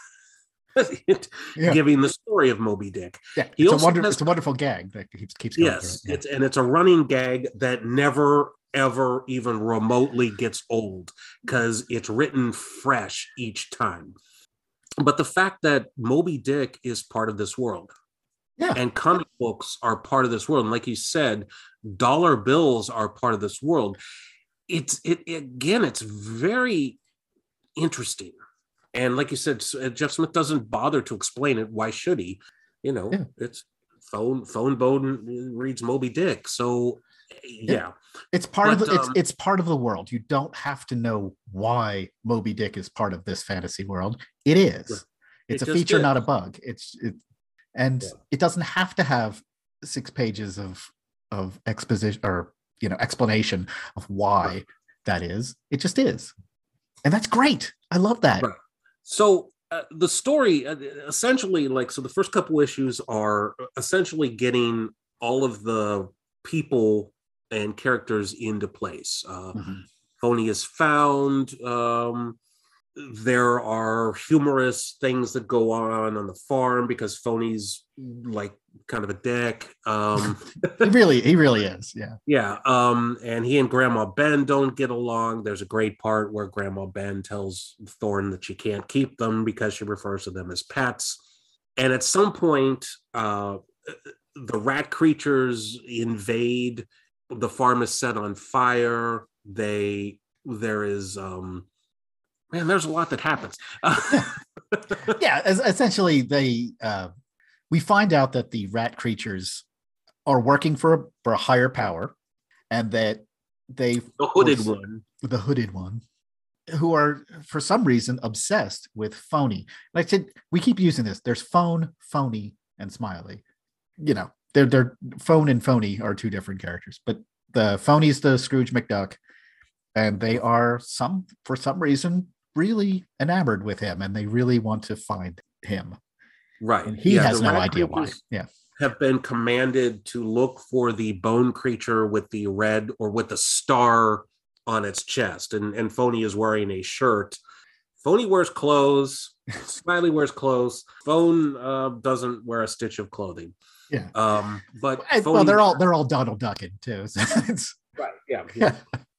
Yeah. giving the story of Moby Dick. Yeah, He it's a also wonder, has- it's a wonderful gag that keeps keeps going Yes, through it. it's and it's a running gag that never ever even remotely gets old because it's written fresh each time. But the fact that Moby Dick is part of this world, Yeah. and comic books are part of this world, and like you said, dollar bills are part of this world. It's it again, it's very interesting. And like you said, Jeff Smith doesn't bother to explain it. Why should he? You know, Yeah. it's phone phone Bowden reads Moby Dick. So yeah. Yeah. It's part of But, the, it's um, it's part of the world. You don't have to know why Moby Dick is part of this fantasy world. It is. Right. It's It a just feature, is. not a bug. It's it, and Yeah. it doesn't have to have six pages of of exposition or you know explanation of why Right. that is. It just is, and that's great. I love that. Right. So uh, the story uh, essentially, like, so the first couple issues are essentially getting all of the people and characters into place. Uh, Mhm. Phony is found. Um, there are humorous things that go on on the farm because Phony's like kind of a dick. Um, He really, he really is. Yeah. Yeah, um, and he and Grandma Ben don't get along. There's a great part where Grandma Ben tells Thorn that she can't keep them because she refers to them as pets. And at some point, uh, the rat creatures invade. The farm is set on fire. They there is um, man, there's a lot that happens. Yeah. As, essentially, they uh, we find out that the rat creatures are working for a, for a higher power, and that they The hooded was- one. the hooded one, who are for some reason obsessed with Phony. Like I said, we keep using this. There's Phone, Phony, and Smiley. You know, they're they're Phone and Phony are two different characters, but the Phony's the Scrooge McDuck, and they are some for some reason really enamored with him, and they really want to find him. Right. And he Yeah, has the no rat idea why. creatures Yeah. have been commanded to look for the bone creature with the red or with the star on its chest. And, and Phony is wearing a shirt. Phony wears clothes. Smiley wears clothes. Phone uh, doesn't wear a stitch of clothing. Yeah. Um, but And, well, Phony- they're all they're all Donald Ducking too. So it's, right. Yeah. yeah.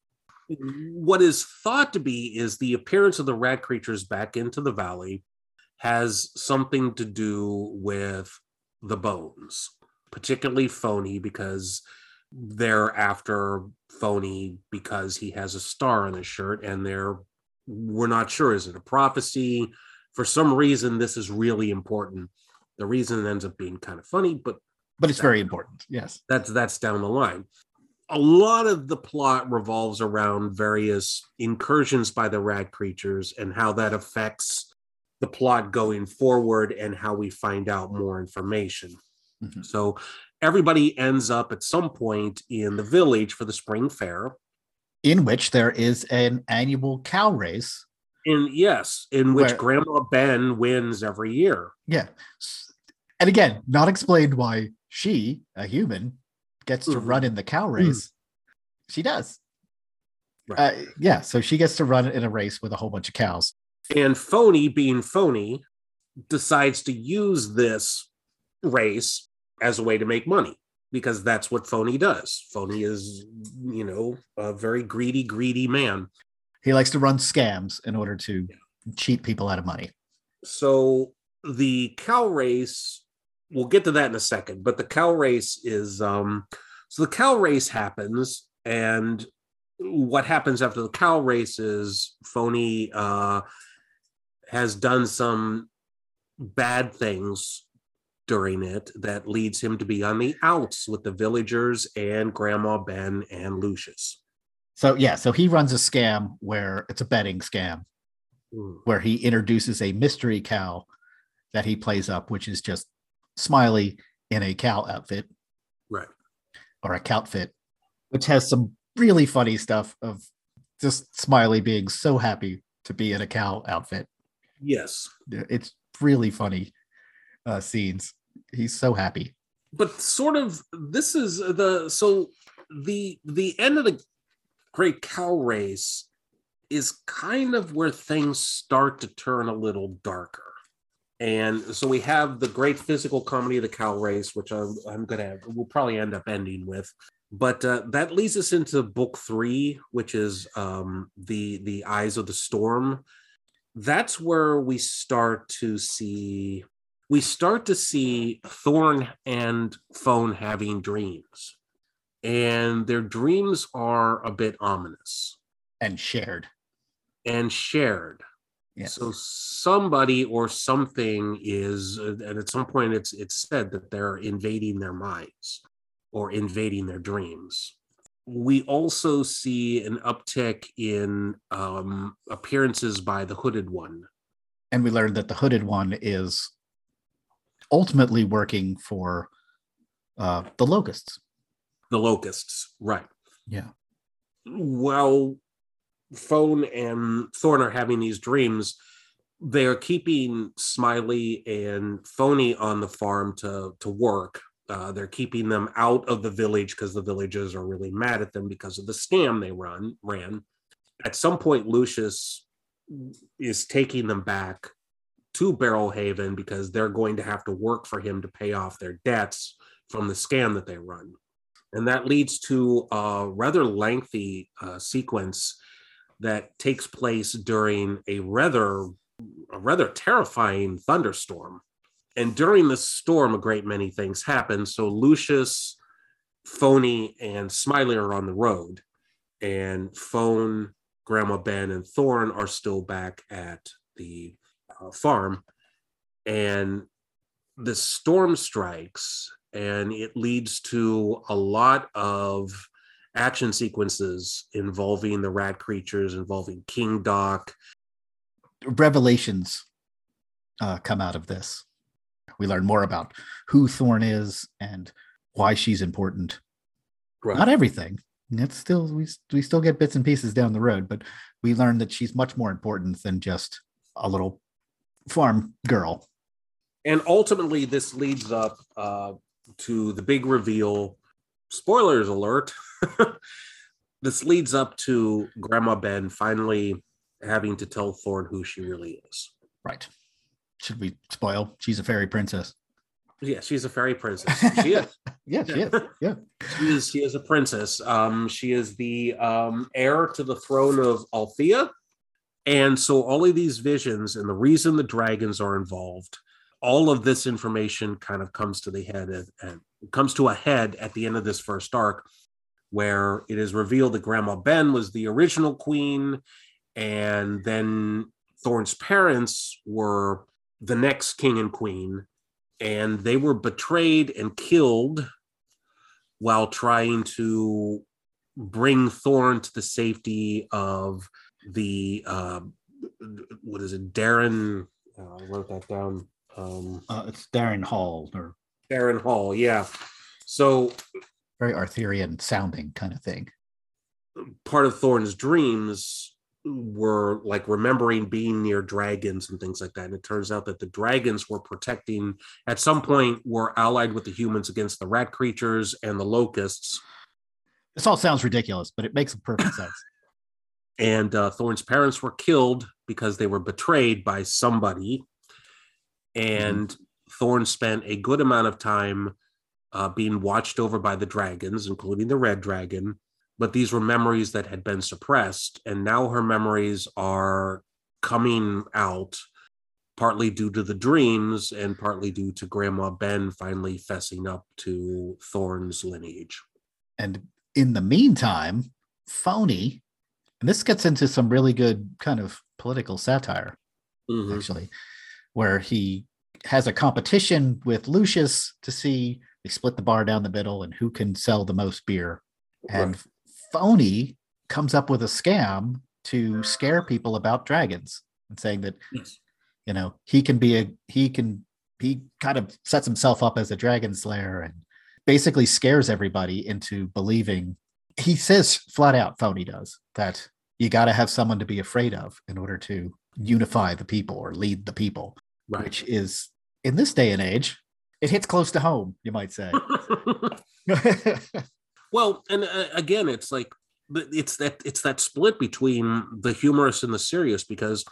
What is thought to be is the appearance of the rat creatures back into the valley has something to do with the bones, particularly Phony, because they're after Phony because he has a star on his shirt, and they're we're not sure, is it a prophecy? For some reason, this is really important. The reason ends up being kind of funny, but but it's very important. Yes. that's that's down the line. A lot of the plot revolves around various incursions by the rat creatures and how that affects the plot going forward and how we find out more information. Mhm. So everybody ends up at some point in the village for the spring fair. In which there is an annual cow race. And yes, in which Where- Grandma Ben wins every year. Yeah. And again, not explained why she, a human, gets to Mhm. run in the cow race. She does. Right. Uh, yeah. So she gets to run in a race with a whole bunch of cows. And Phony, being Phony, decides to use this race as a way to make money because that's what Phony does. Phony is, you know, a very greedy, greedy man. He likes to run scams in order to cheat people out of money. So the cow race, we'll get to that in a second, but the cow race is, um, so the cow race happens and what happens after the cow race is Phony uh, has done some bad things during it that leads him to be on the outs with the villagers and Grandma Ben and Lucius. So yeah, so he runs a scam where it's a betting scam Mm. where he introduces a mystery cow that he plays up, which is just Smiley in a cow outfit. Right. Or a cow-fit, which has some really funny stuff of just Smiley being so happy to be in a cow outfit. Yes. It's really funny uh, scenes. He's so happy. But sort of, this is the, so the, the end of the Great Cow Race is kind of where things start to turn a little darker. And so we have the great physical comedy of the cow race, which I'm, I'm going to, we'll probably end up ending with. But uh, that leads us into book three, which is um, the the Eyes of the Storm. That's where we start to see, we start to see Thorn and Phone having dreams. And their dreams are a bit ominous. And shared. And shared. Yeah. So somebody or something is, and at some point it's it's said that they're invading their minds or invading their dreams. We also see an uptick in um, appearances by the Hooded One. And we learned that the Hooded One is ultimately working for uh, the Locusts. The Locusts, right. Yeah. Well, Phone and Thorn are having these dreams. They are keeping Smiley and Phony on the farm to, to work. Uh, they're keeping them out of the village because the villagers are really mad at them because of the scam they run ran. At some point, Lucius is taking them back to Barrel Haven because they're going to have to work for him to pay off their debts from the scam that they run. And that leads to a rather lengthy uh, sequence that takes place during a rather, a rather terrifying thunderstorm. And during the storm, a great many things happen. So Lucius, Phony, and Smiley are on the road. And Phone, Grandma Ben, and Thorn are still back at the uh, farm. And the storm strikes, and it leads to a lot of action sequences involving the rat creatures, involving King Doc. Revelations uh, come out of this. We learn more about who Thorn is and why she's important. Right. Not everything. It's still we we still get bits and pieces down the road, but we learn that she's much more important than just a little farm girl. And ultimately, this leads up uh, to the big reveal. Spoilers alert. This leads up to Grandma Ben finally having to tell Thorn who she really is. Right. Should we spoil? She's a fairy princess. Yeah, she's a fairy princess. She is. Yeah, she is. Yeah. She is, she is a princess. Um, she is the um, heir to the throne of Althea. And so all of these visions and the reason the dragons are involved, all of this information kind of comes to the head and, and comes to a head at the end of this first arc, where it is revealed that Grandma Ben was the original queen, and then Thorn's parents were the next king and queen, and they were betrayed and killed while trying to bring Thorn to the safety of the, uh, what is it, Darren, uh, I wrote that down. Um, Uh, it's Darren Hall, or Darren Hall, yeah. So very Arthurian sounding kind of thing. part of Thorn's dreams were like remembering being near dragons and things like that. And it turns out that the dragons were protecting, at some point, were allied with the humans against the rat creatures and the locusts. This all sounds ridiculous, but it makes perfect sense. And uh, Thorn's parents were killed because they were betrayed by somebody. And mm-hmm. Thorn spent a good amount of time uh, being watched over by the dragons, including the red dragon. But these were memories that had been suppressed. And now her memories are coming out, partly due to the dreams and partly due to Grandma Ben finally fessing up to Thorn's lineage. And in the meantime, Phony, and this gets into some really good kind of political satire, mm-hmm. actually, where he has a competition with Lucius to see they split the bar down the middle and who can sell the most beer. And right. Phony comes up with a scam to scare people about dragons and saying that, yes. you know, he can be a, he can, he kind of sets himself up as a dragon slayer and basically scares everybody into believing. He says flat out, Phony does, that you got to have someone to be afraid of in order to unify the people or lead the people, right. which is, in this day and age, it hits close to home, you might say. Well, and uh, again, it's like, it's that it's that split between the humorous and the serious, because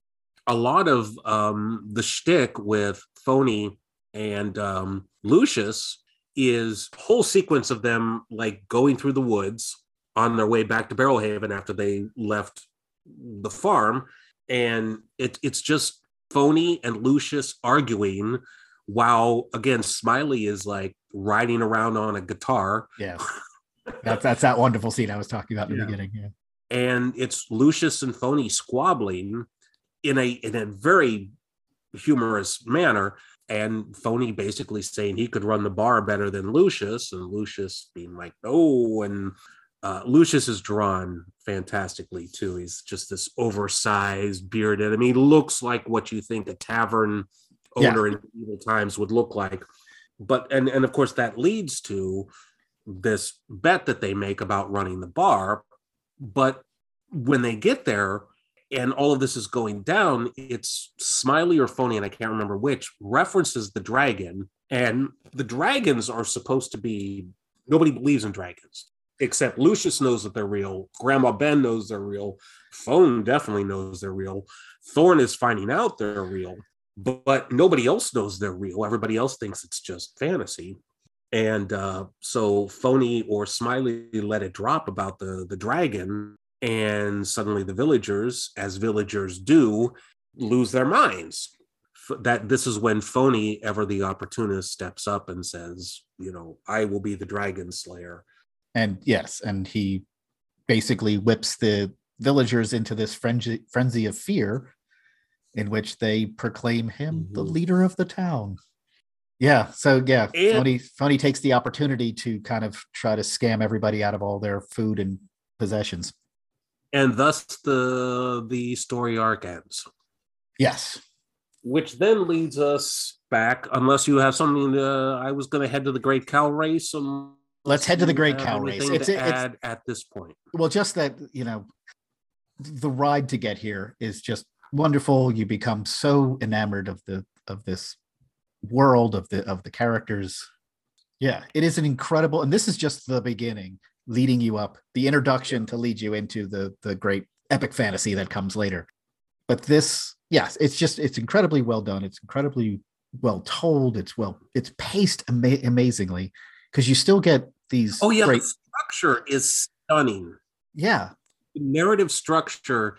a lot of um, the shtick with Phony and um, Lucius is a whole sequence of them like going through the woods on their way back to Barrelhaven after they left the farm. And it, it's just Phony and Lucius arguing while, again, Smiley is like riding around on a guitar. Yeah. That's, that's that wonderful scene I was talking about in the yeah. beginning. Yeah. And it's Lucius and Phony squabbling in a, in a very humorous manner. And Phony basically saying he could run the bar better than Lucius, and Lucius being like, no. And uh, Lucius is drawn fantastically too. He's just this oversized, bearded. I mean, he looks like what you think a tavern owner yeah. in medieval times would look like. But and and of course that leads to this bet that they make about running the bar. But when they get there, and all of this is going down, it's Smiley or Phony, and I can't remember which, references the dragon. And the dragons are supposed to be, nobody believes in dragons, except Lucius knows that they're real. Grandma Ben knows they're real. Phone definitely knows they're real. Thorn is finding out they're real, but, but nobody else knows they're real. Everybody else thinks it's just fantasy. And uh, so Phony or Smiley let it drop about the, the dragon. And suddenly the villagers, as villagers do, lose their minds. That this is when Phony, ever the opportunist, steps up and says, you know, I will be the dragon slayer. And yes, and he basically whips the villagers into this frenzy, frenzy of fear in which they proclaim him mm-hmm. the leader of the town. Yeah, so yeah, and- Phony, Phony takes the opportunity to kind of try to scam everybody out of all their food and possessions. And thus the the story arc ends. Yes. Which then leads us back, unless you have something to, I was going to head to the Great Cow Race. Um, Let's head to the Great Cow Race. It's, to add it's, at this point. Well, just that, you know, the ride to get here is just wonderful. You become so enamored of the of this world, of the of the characters. Yeah, it is an incredible, and this is just the beginning, leading you up, the introduction to lead you into the the great epic fantasy that comes later. But this, yes, it's just, it's incredibly well done. It's incredibly well told. It's well, it's paced ama- amazingly, because you still get these. Oh yeah, great... the structure is stunning. Yeah. The narrative structure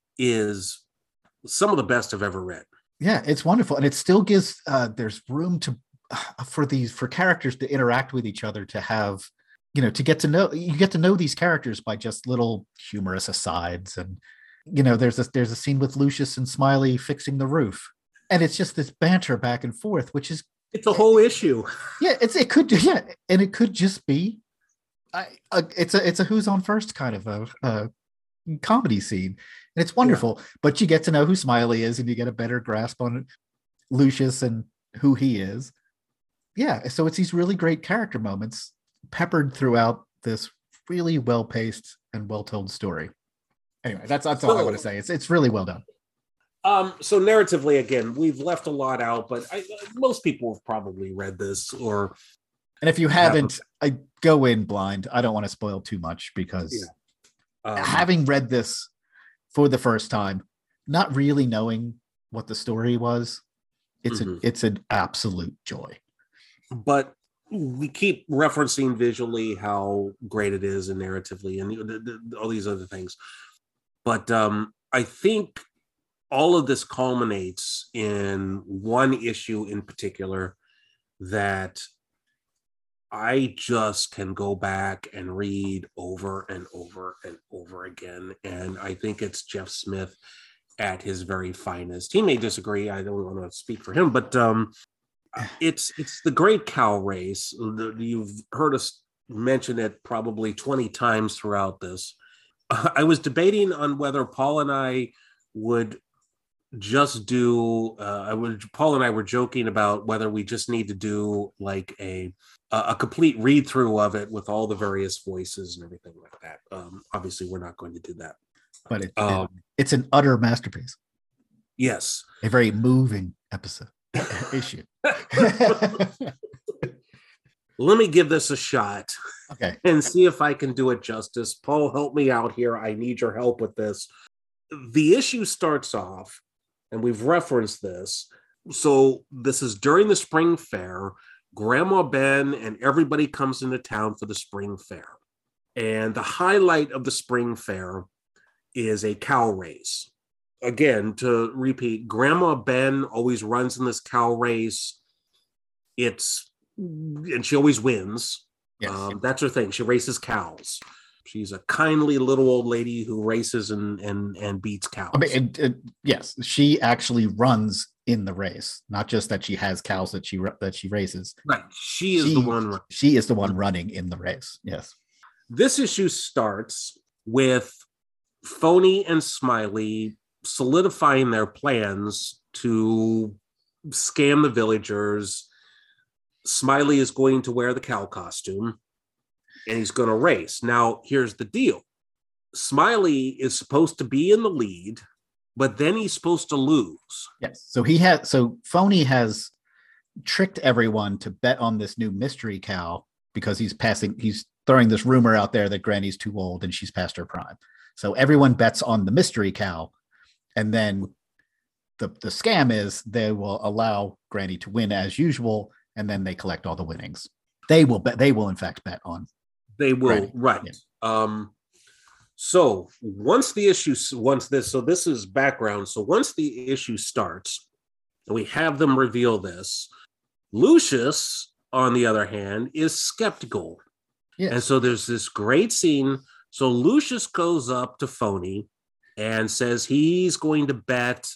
is some of the best I've ever read. Yeah, it's wonderful. And it still gives, uh, there's room to, uh, for these, for characters to interact with each other, to have, you know, to get to know, you get to know these characters by just little humorous asides. And, you know, there's a, there's a scene with Lucius and Smiley fixing the roof. And it's just this banter back and forth, which is, it's a whole issue. Yeah, it's, it could, yeah. And it could just be, I, a, it's a, it's a who's on first kind of a, a comedy scene. And it's wonderful, yeah. But you get to know who Smiley is, and you get a better grasp on Lucius and who he is. Yeah. So it's these really great character moments peppered throughout this really well-paced and well-told story. Anyway, that's that's all so, I want to say. It's it's really well done. Um, so narratively, again, we've left a lot out, but I, most people have probably read this, or and if you haven't, have a, I go in blind. I don't want to spoil too much, because yeah. um, having read this for the first time, not really knowing what the story was, it's mm-hmm. a, it's an absolute joy. But we keep referencing visually how great it is, and narratively, and the, the, all these other things. But um, I think all of this culminates in one issue in particular that I just can go back and read over and over and over again. And I think it's Jeff Smith at his very finest. He may disagree. I don't want to speak for him, but um, it's it's the great cow race. You've heard us mention it probably twenty times throughout this. I was debating on whether Paul and I would just do uh, I would Paul and I were joking about whether we just need to do like a a complete read through of it with all the various voices and everything like that. Um, obviously, we're not going to do that, but it, um, it, it's an utter masterpiece. Yes, a very moving episode issue. Let me give this a shot, okay, and see if I can do it justice. Paul, help me out here. I need your help with this. The issue starts off, and we've referenced this. So this is during the spring fair. Grandma Ben and everybody comes into town for the spring fair. And the highlight of the spring fair is a cow race. Again, to repeat, Grandma Ben always runs in this cow race. It's, and she always wins. Yes. Um, that's her thing. She races cows. She's a kindly little old lady who races and and, and beats cows. I mean, it, it, yes, she actually runs in the race, not just that she has cows that she that she races. Right, she is she, the one. She is the one running in the race. Yes. This issue starts with Phony and Smiley solidifying their plans to scam the villagers. Smiley is going to wear the cow costume, and he's going to race. Now, here's the deal. Smiley is supposed to be in the lead, but then he's supposed to lose. Yes. So he has, so Phony has tricked everyone to bet on this new mystery cow because he's passing, he's throwing this rumor out there that Granny's too old and she's past her prime. So everyone bets on the mystery cow. And then the, the scam is they will allow Granny to win as usual. And then they collect all the winnings. They will bet, they will in fact bet on. They will, Granny. right. Yeah. Um, so once the issue, once this, so this is background. So once the issue starts, and we have them reveal this, Lucius, on the other hand, is skeptical. Yes. And so there's this great scene. So Lucius goes up to Phony and says he's going to bet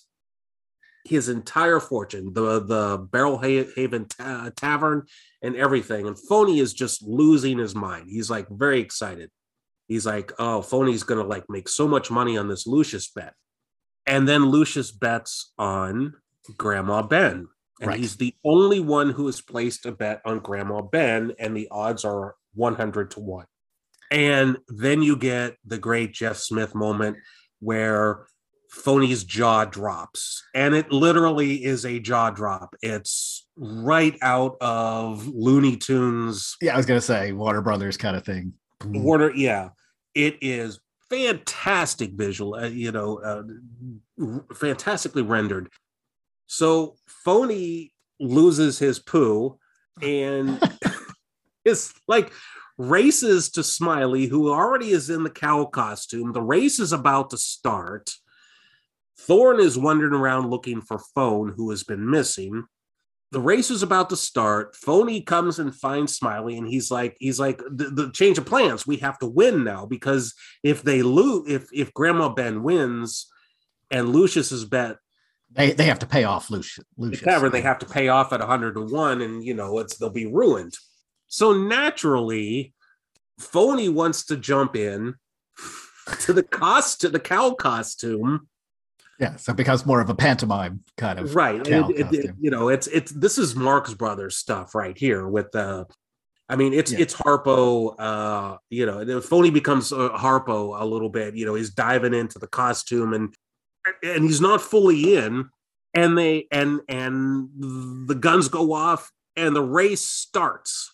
his entire fortune, the the Barrel Haven ta- Tavern and everything. And Phony is just losing his mind. He's like very excited. He's like, oh, Phony's going to like make so much money on this Lucius bet. And then Lucius bets on Grandma Ben. And right. He's the only one who has placed a bet on Grandma Ben. And the odds are one hundred to one. And then you get the great Jeff Smith moment where Phony's jaw drops, and it literally is a jaw drop. It's right out of Looney Tunes. Yeah, I was gonna say Warner Brothers kind of thing. Warner, yeah, it is fantastic visual. Uh, you know, uh, r- fantastically rendered. So Phony loses his poo, and it's like races to Smiley, who already is in the cow costume. The race is about to start. Thorne is wandering around looking for Phone, who has been missing. The race is about to start. Phony comes and finds Smiley, and he's like, he's like, the, the change of plans. We have to win now, because if they lose, if if Grandma Ben wins, and Lucius's bet, they they have to pay off Lucius. Lucius. The tavern, they have to pay off at a hundred to one, and you know it's they'll be ruined. So naturally, Phony wants to jump in to the cost to the cow costume. Yeah, so it becomes more of a pantomime kind of right. It, it, it, you know, it's it's this is Marx Brothers stuff right here with the. I mean, it's yeah. it's Harpo. Uh, you know, Phony becomes uh, Harpo a little bit. You know, he's diving into the costume and and he's not fully in. And they and and the guns go off and the race starts.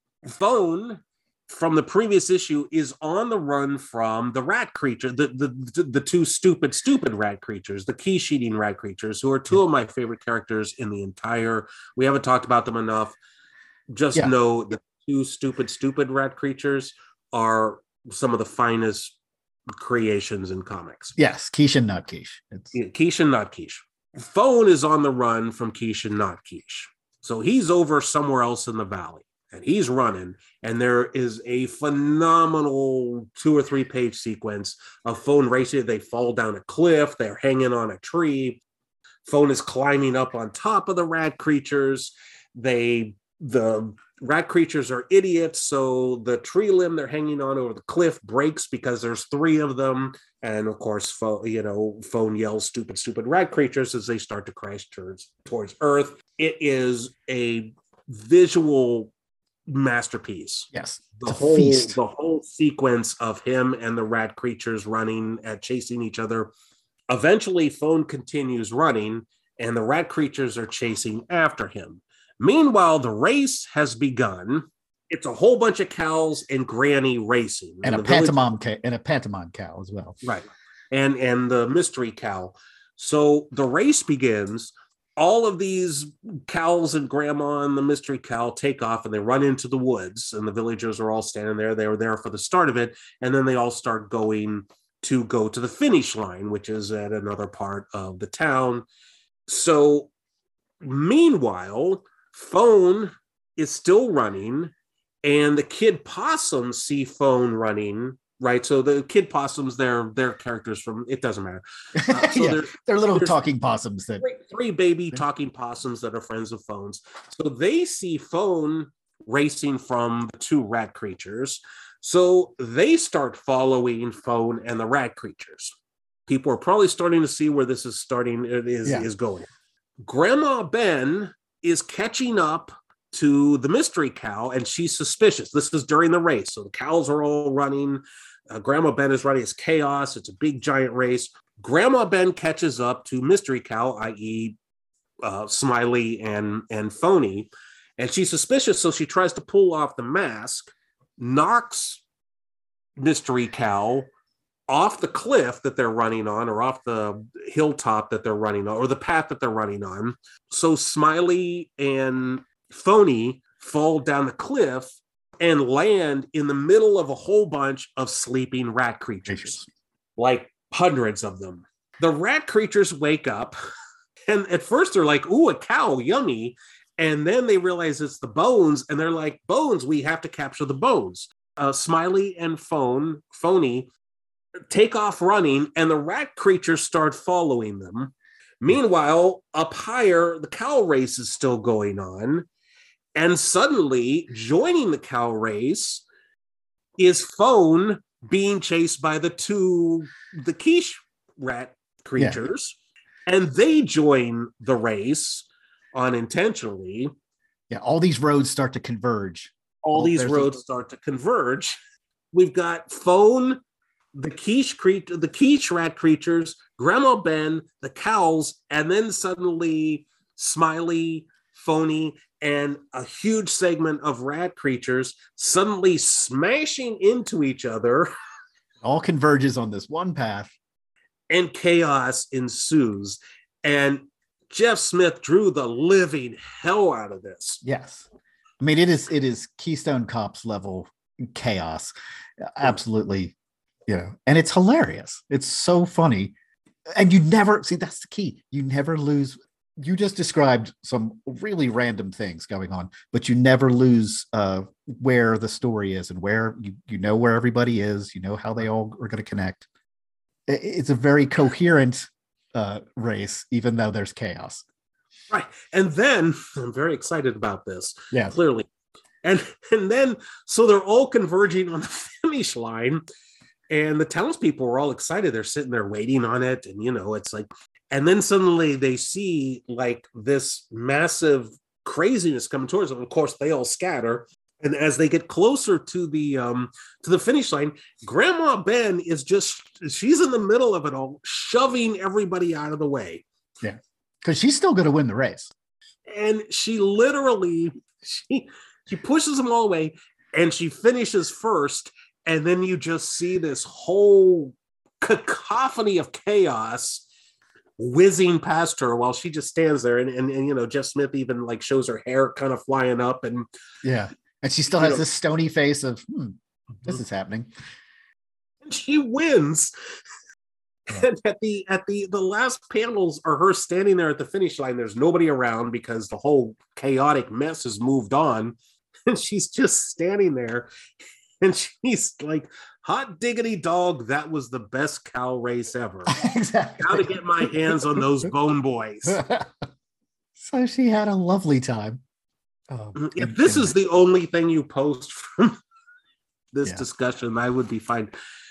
Phone from the previous issue is on the run from the rat creature, the the the two stupid, stupid rat creatures, the quiche eating rat creatures, who are two of my favorite characters in the entire. We haven't talked about them enough. Just yeah. know the two stupid, stupid rat creatures are some of the finest creations in comics. Yes, quiche and not quiche. It's... Yeah, quiche and not quiche. Phone is on the run from quiche and not quiche. So he's over somewhere else in the valley. and he's running, and there is a phenomenal two or three page sequence of Phone racing. They fall down a cliff, they're hanging on a tree. Phone is climbing up on top of the rat creatures. They the rat creatures are idiots, so the tree limb they're hanging on over the cliff breaks because there's three of them, and of course, Phone, you know, Phone yells "stupid, stupid rat creatures" as they start to crash towards towards Earth. It is a visual masterpiece. Yes, the whole feast. the whole sequence of him and the rat creatures running and chasing each other. Eventually, Phone continues running, and the rat creatures are chasing after him. Meanwhile, the race has begun. It's a whole bunch of cows and Granny racing, and, and a pantomime cow, and a pantomime cow as well. Right, and and the mystery cow. So the race begins. All of these cows and Grandma and the mystery cow take off, and they run into the woods. And the villagers are all standing there. They were there for the start of it, and then they all start going to go to the finish line, which is at another part of the town. So, meanwhile, Phone is still running, and the kid possums see Phone running, right? So the kid possums, they're, they're characters from, it doesn't matter. Uh, so yeah, they're little talking possums. That three, three baby talking possums that are friends of Phone's. So they see Phone racing from the two rat creatures. So they start following Phone and the rat creatures. People are probably starting to see where this is starting, it is, yeah. is going. Grandma Ben is catching up to the mystery cow, and she's suspicious. This is during the race, so the cows are all running. Uh, Grandma Ben is running. It's chaos. It's a big giant race. Grandma Ben catches up to mystery cow, that is, uh, Smiley and and Phony, and she's suspicious. So she tries to pull off the mask, knocks mystery cow off the cliff that they're running on, or off the hilltop that they're running on, or the path that they're running on. So Smiley and Phony fall down the cliff and land in the middle of a whole bunch of sleeping rat creatures, like hundreds of them. The rat creatures wake up, and at first they're like, ooh, a cow, yummy. And then they realize it's the bones, and they're like, bones, we have to capture the bones. Uh, Smiley and Phone, Phony take off running, and the rat creatures start following them. Meanwhile, up higher, the cow race is still going on. And suddenly, joining the cow race is Phone being chased by the two, the quiche rat creatures. Yeah. And they join the race unintentionally. Yeah, all these roads start to converge. All oh, these roads a- start to converge. We've got Phone, the quiche cre- the quiche rat creatures, Grandma Ben, the cows, and then suddenly Smiley, Phony, and a huge segment of rat creatures suddenly smashing into each other. All converges on this one path. And chaos ensues. And Jeff Smith drew the living hell out of this. Yes. I mean, it is it is Keystone Cops level chaos. Absolutely. You know, and it's hilarious. It's so funny. And you never see, that's the key. You never lose. You just described some really random things going on, but you never lose uh, where the story is and where you, you know where everybody is. You know how they all are going to connect. It's a very coherent uh, race, even though there's chaos. Right. And then I'm very excited about this. Yeah, clearly. And, and then, so they're all converging on the finish line. And the townspeople were all excited. They're sitting there waiting on it. And, you know, it's like, and then suddenly they see like this massive craziness coming towards them. Of course, they all scatter. And as they get closer to the um, to the finish line, Grandma Ben is just, she's in the middle of it all, shoving everybody out of the way. Yeah, because she's still going to win the race. And she literally, she, she pushes them all away, and she finishes first. And then you just see this whole cacophony of chaos whizzing past her while she just stands there. And, and, and you know, Jeff Smith even like shows her hair kind of flying up. And yeah. And she still has know, this stony face of, hmm, this is happening. And she wins. Yeah. And at the at the the last panels are her standing there at the finish line. There's nobody around because the whole chaotic mess has moved on. and she's just standing there, and she's like, "Hot diggity dog, that was the best cow race ever." Exactly. How to get my hands on those Bone Boys? So she had a lovely time. Um, If and- this and- is the only thing you post from this Yeah. discussion, I would be fine.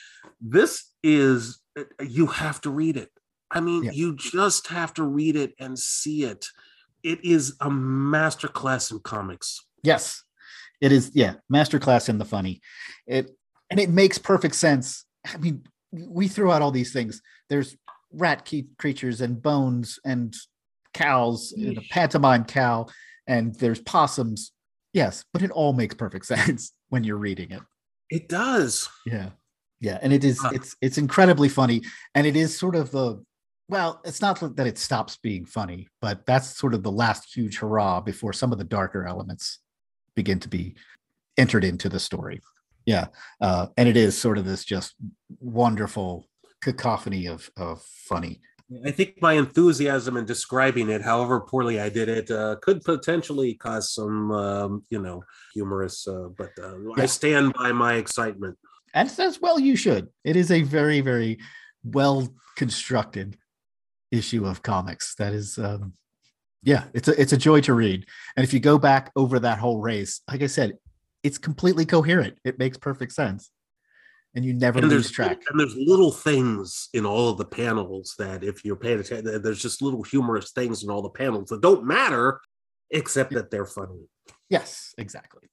This is, you have to read it. I mean, Yeah. you just have to read it and see it. It is a masterclass in comics. Yes, it is. Yeah, masterclass in the funny. It and it makes perfect sense. I mean, we threw out all these things. There's rat key creatures and bones and cows, and a pantomime cow, and there's possums. Yes, but it all makes perfect sense when you're reading it. It does. Yeah, yeah, and it is. Huh. It's it's incredibly funny, and it is sort of the. Well, it's not that it stops being funny, but that's sort of the last huge hurrah before some of the darker elements begin to be entered into the story. Yeah. Uh, and it is sort of this just wonderful cacophony of, of funny. I think my enthusiasm in describing it, however poorly I did it, uh, could potentially cause some, um, you know, humorous, uh, but uh, Yeah. I stand by my excitement. And as well, you should. It is a very, very well constructed issue of comics that is, um, yeah, it's a, it's a joy to read. And if you go back over that whole race, like I said, it's completely coherent. It makes perfect sense. And you never And lose there's, track. and there's little things in all of the panels that if you're paying attention, there's just little humorous things in all the panels that don't matter, except that they're funny. Yes, exactly.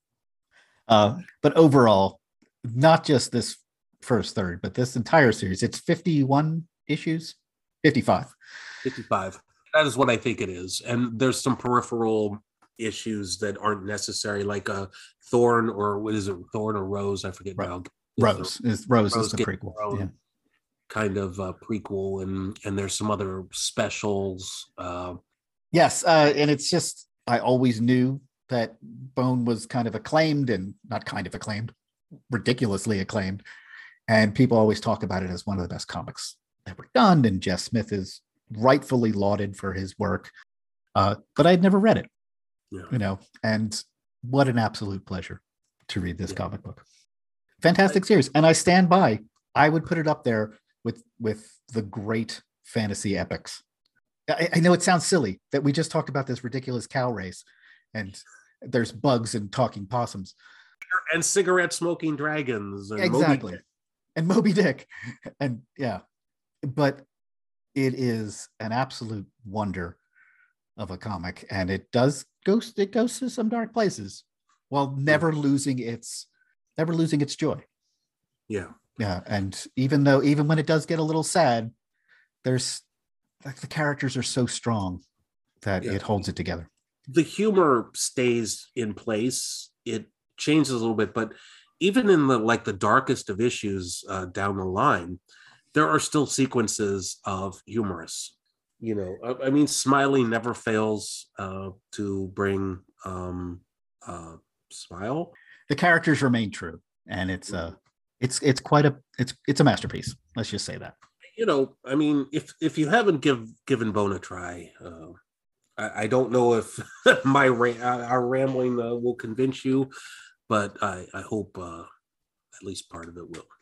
Uh, but overall, not just this first third, but this entire series, it's fifty-one issues, fifty-five. fifty-five. That is what I think it is. And there's some peripheral issues that aren't necessary, like a Thorn or what is it, Thorn or Rose? I forget Right. now. Rose is Rose, Rose is the gets prequel. her own Yeah. kind of uh, prequel, and and there's some other specials. Uh, Yes, uh, and it's just I always knew that Bone was kind of acclaimed, and not kind of acclaimed, ridiculously acclaimed, and people always talk about it as one of the best comics ever done. And Jeff Smith is rightfully lauded for his work, uh, but I'd never read it, yeah. you know. And what an absolute pleasure to read this Yeah. comic book. Fantastic series, and I stand by. I would put it up there with with the great fantasy epics. I, I know it sounds silly that we just talked about this ridiculous cow race, and there's bugs and talking possums. And cigarette smoking dragons. And Exactly. Moby Dick. And Moby Dick. And yeah, but it is an absolute wonder of a comic, and it does go it goes to some dark places while never losing its never losing its joy. Yeah. Yeah, and even though even when it does get a little sad, there's like the characters are so strong that Yeah. it holds it together. The humor stays in place. It changes a little bit, but even in the like the darkest of issues uh, down the line, there are still sequences of humorous. You know, I, I mean, Smiley never fails uh, to bring um, uh, smile. The characters remain true, and it's uh it's it's quite a it's it's a masterpiece. Let's just say that. You know, I mean, if if you haven't give given Bone a try, uh, I, I don't know if my ra- our rambling uh, will convince you, but I I hope uh, at least part of it will.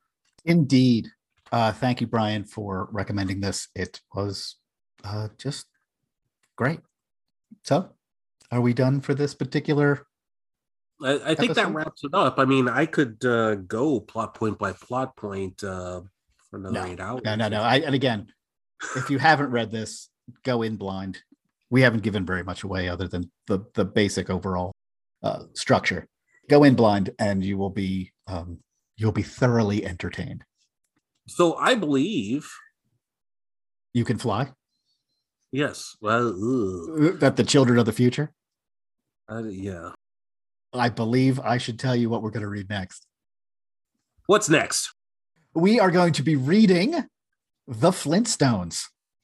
Indeed. Uh, thank you, Brian, for recommending this. It was uh, just great. So, are we done for this particular? I, I think that Episode? wraps it up. I mean, I could uh, go plot point by plot point uh, for another No, eight hours. no, no, no. I, and again, if you haven't read this, go in blind. We haven't given very much away other than the the basic overall uh, structure. Go in blind, and you will be um, you'll be thoroughly entertained. So I believe, You can fly. yes. Well, ugh. That the children of the future. Uh, yeah. I believe I should tell you what we're going to read next. What's next? We are going to be reading The Flintstones.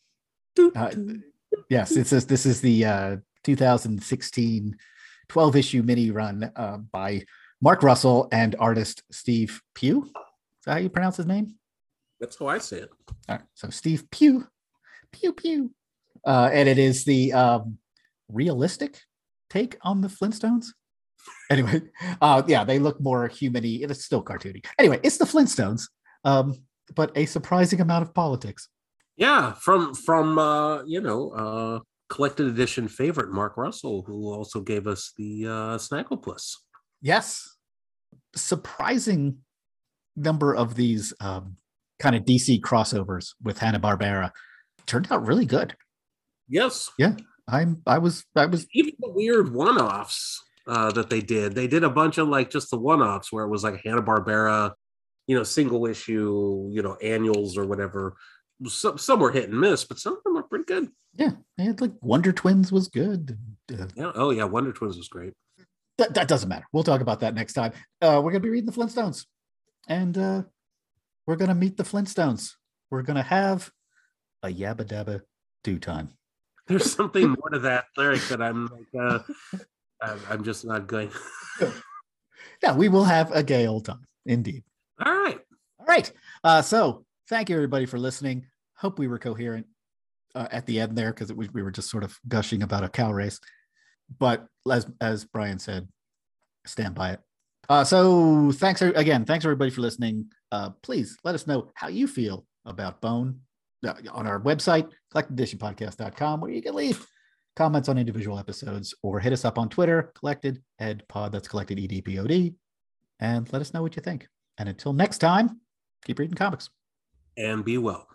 Uh, yes, it says this is the uh, two thousand sixteen twelve issue mini run uh, by Mark Russell and artist Steve Pugh. Is that how you pronounce his name? That's how I say it. All right, so Steve Pugh, Pew Pew, uh, and it is the um, realistic take on the Flintstones. Anyway, uh, yeah, they look more human-y. It's still cartoony. Anyway, it's the Flintstones, um, but a surprising amount of politics. Yeah, from from uh, you know uh, collected edition favorite Mark Russell, who also gave us the uh, Snagglepuss. Yes, surprising number of these um, kind of D C crossovers with Hanna-Barbera turned out really good. Yes, yeah, I'm. I was. I was even the weird one-offs uh, that they did. They did a bunch of like just the one-offs where it was like Hanna-Barbera, you know, single issue, you know, annuals or whatever. Some, some were hit and miss, but some of them were pretty good. Yeah, and like Wonder Twins was good. Uh, yeah. Oh yeah, Wonder Twins was great. That, that doesn't matter. We'll talk about that next time. Uh, we're gonna be reading the Flintstones, and uh, we're gonna meet the Flintstones. We're gonna have a yabba dabba do time. There's something more to that lyric that I'm like, uh, I'm, I'm just not going. Yeah, we will have a gay old time, indeed. All right, all right. Uh, so. Thank you, everybody, for listening. Hope we were coherent uh, at the end there because we, we were just sort of gushing about a cow race. But as as Brian said, stand by it. Uh, so thanks again. Thanks, everybody, for listening. Uh, please let us know how you feel about Bone uh, on our website, collected edition podcast dot com, where you can leave comments on individual episodes or hit us up on Twitter, Collected Ed Pod. That's Collected E D P O D. And let us know what you think. And until next time, keep reading comics. And be well.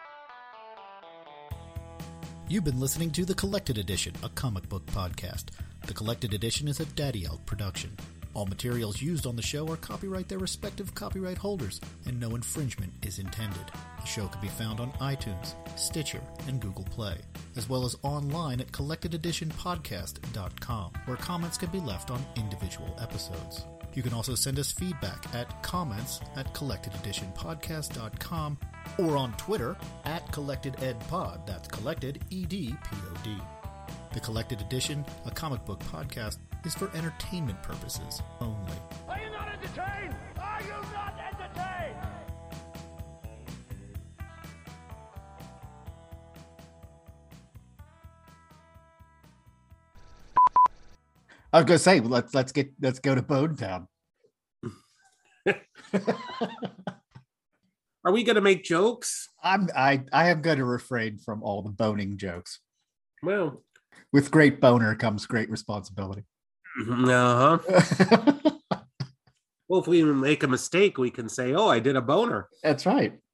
You've been listening to The Collected Edition, a comic book podcast. The Collected Edition is a Daddy Elk production. All materials used on the show are copyright their respective copyright holders, and no infringement is intended. The show can be found on iTunes, Stitcher, and Google Play, as well as online at collected edition podcast dot com, where comments can be left on individual episodes. You can also send us feedback at comments at collected edition podcast dot com or on Twitter at collectededpod. That's collected E D P O D. The Collected Edition, a comic book podcast, is for entertainment purposes only. Are you not entertained? Are you not entertained? I was gonna say let's let's get let's go to Bone Town. Are we gonna make jokes? I'm I I am going to refrain from all the boning jokes. Well, with great boner comes great responsibility. Uh huh. Well, if we make a mistake, we can say, "Oh, I did a boner." That's right.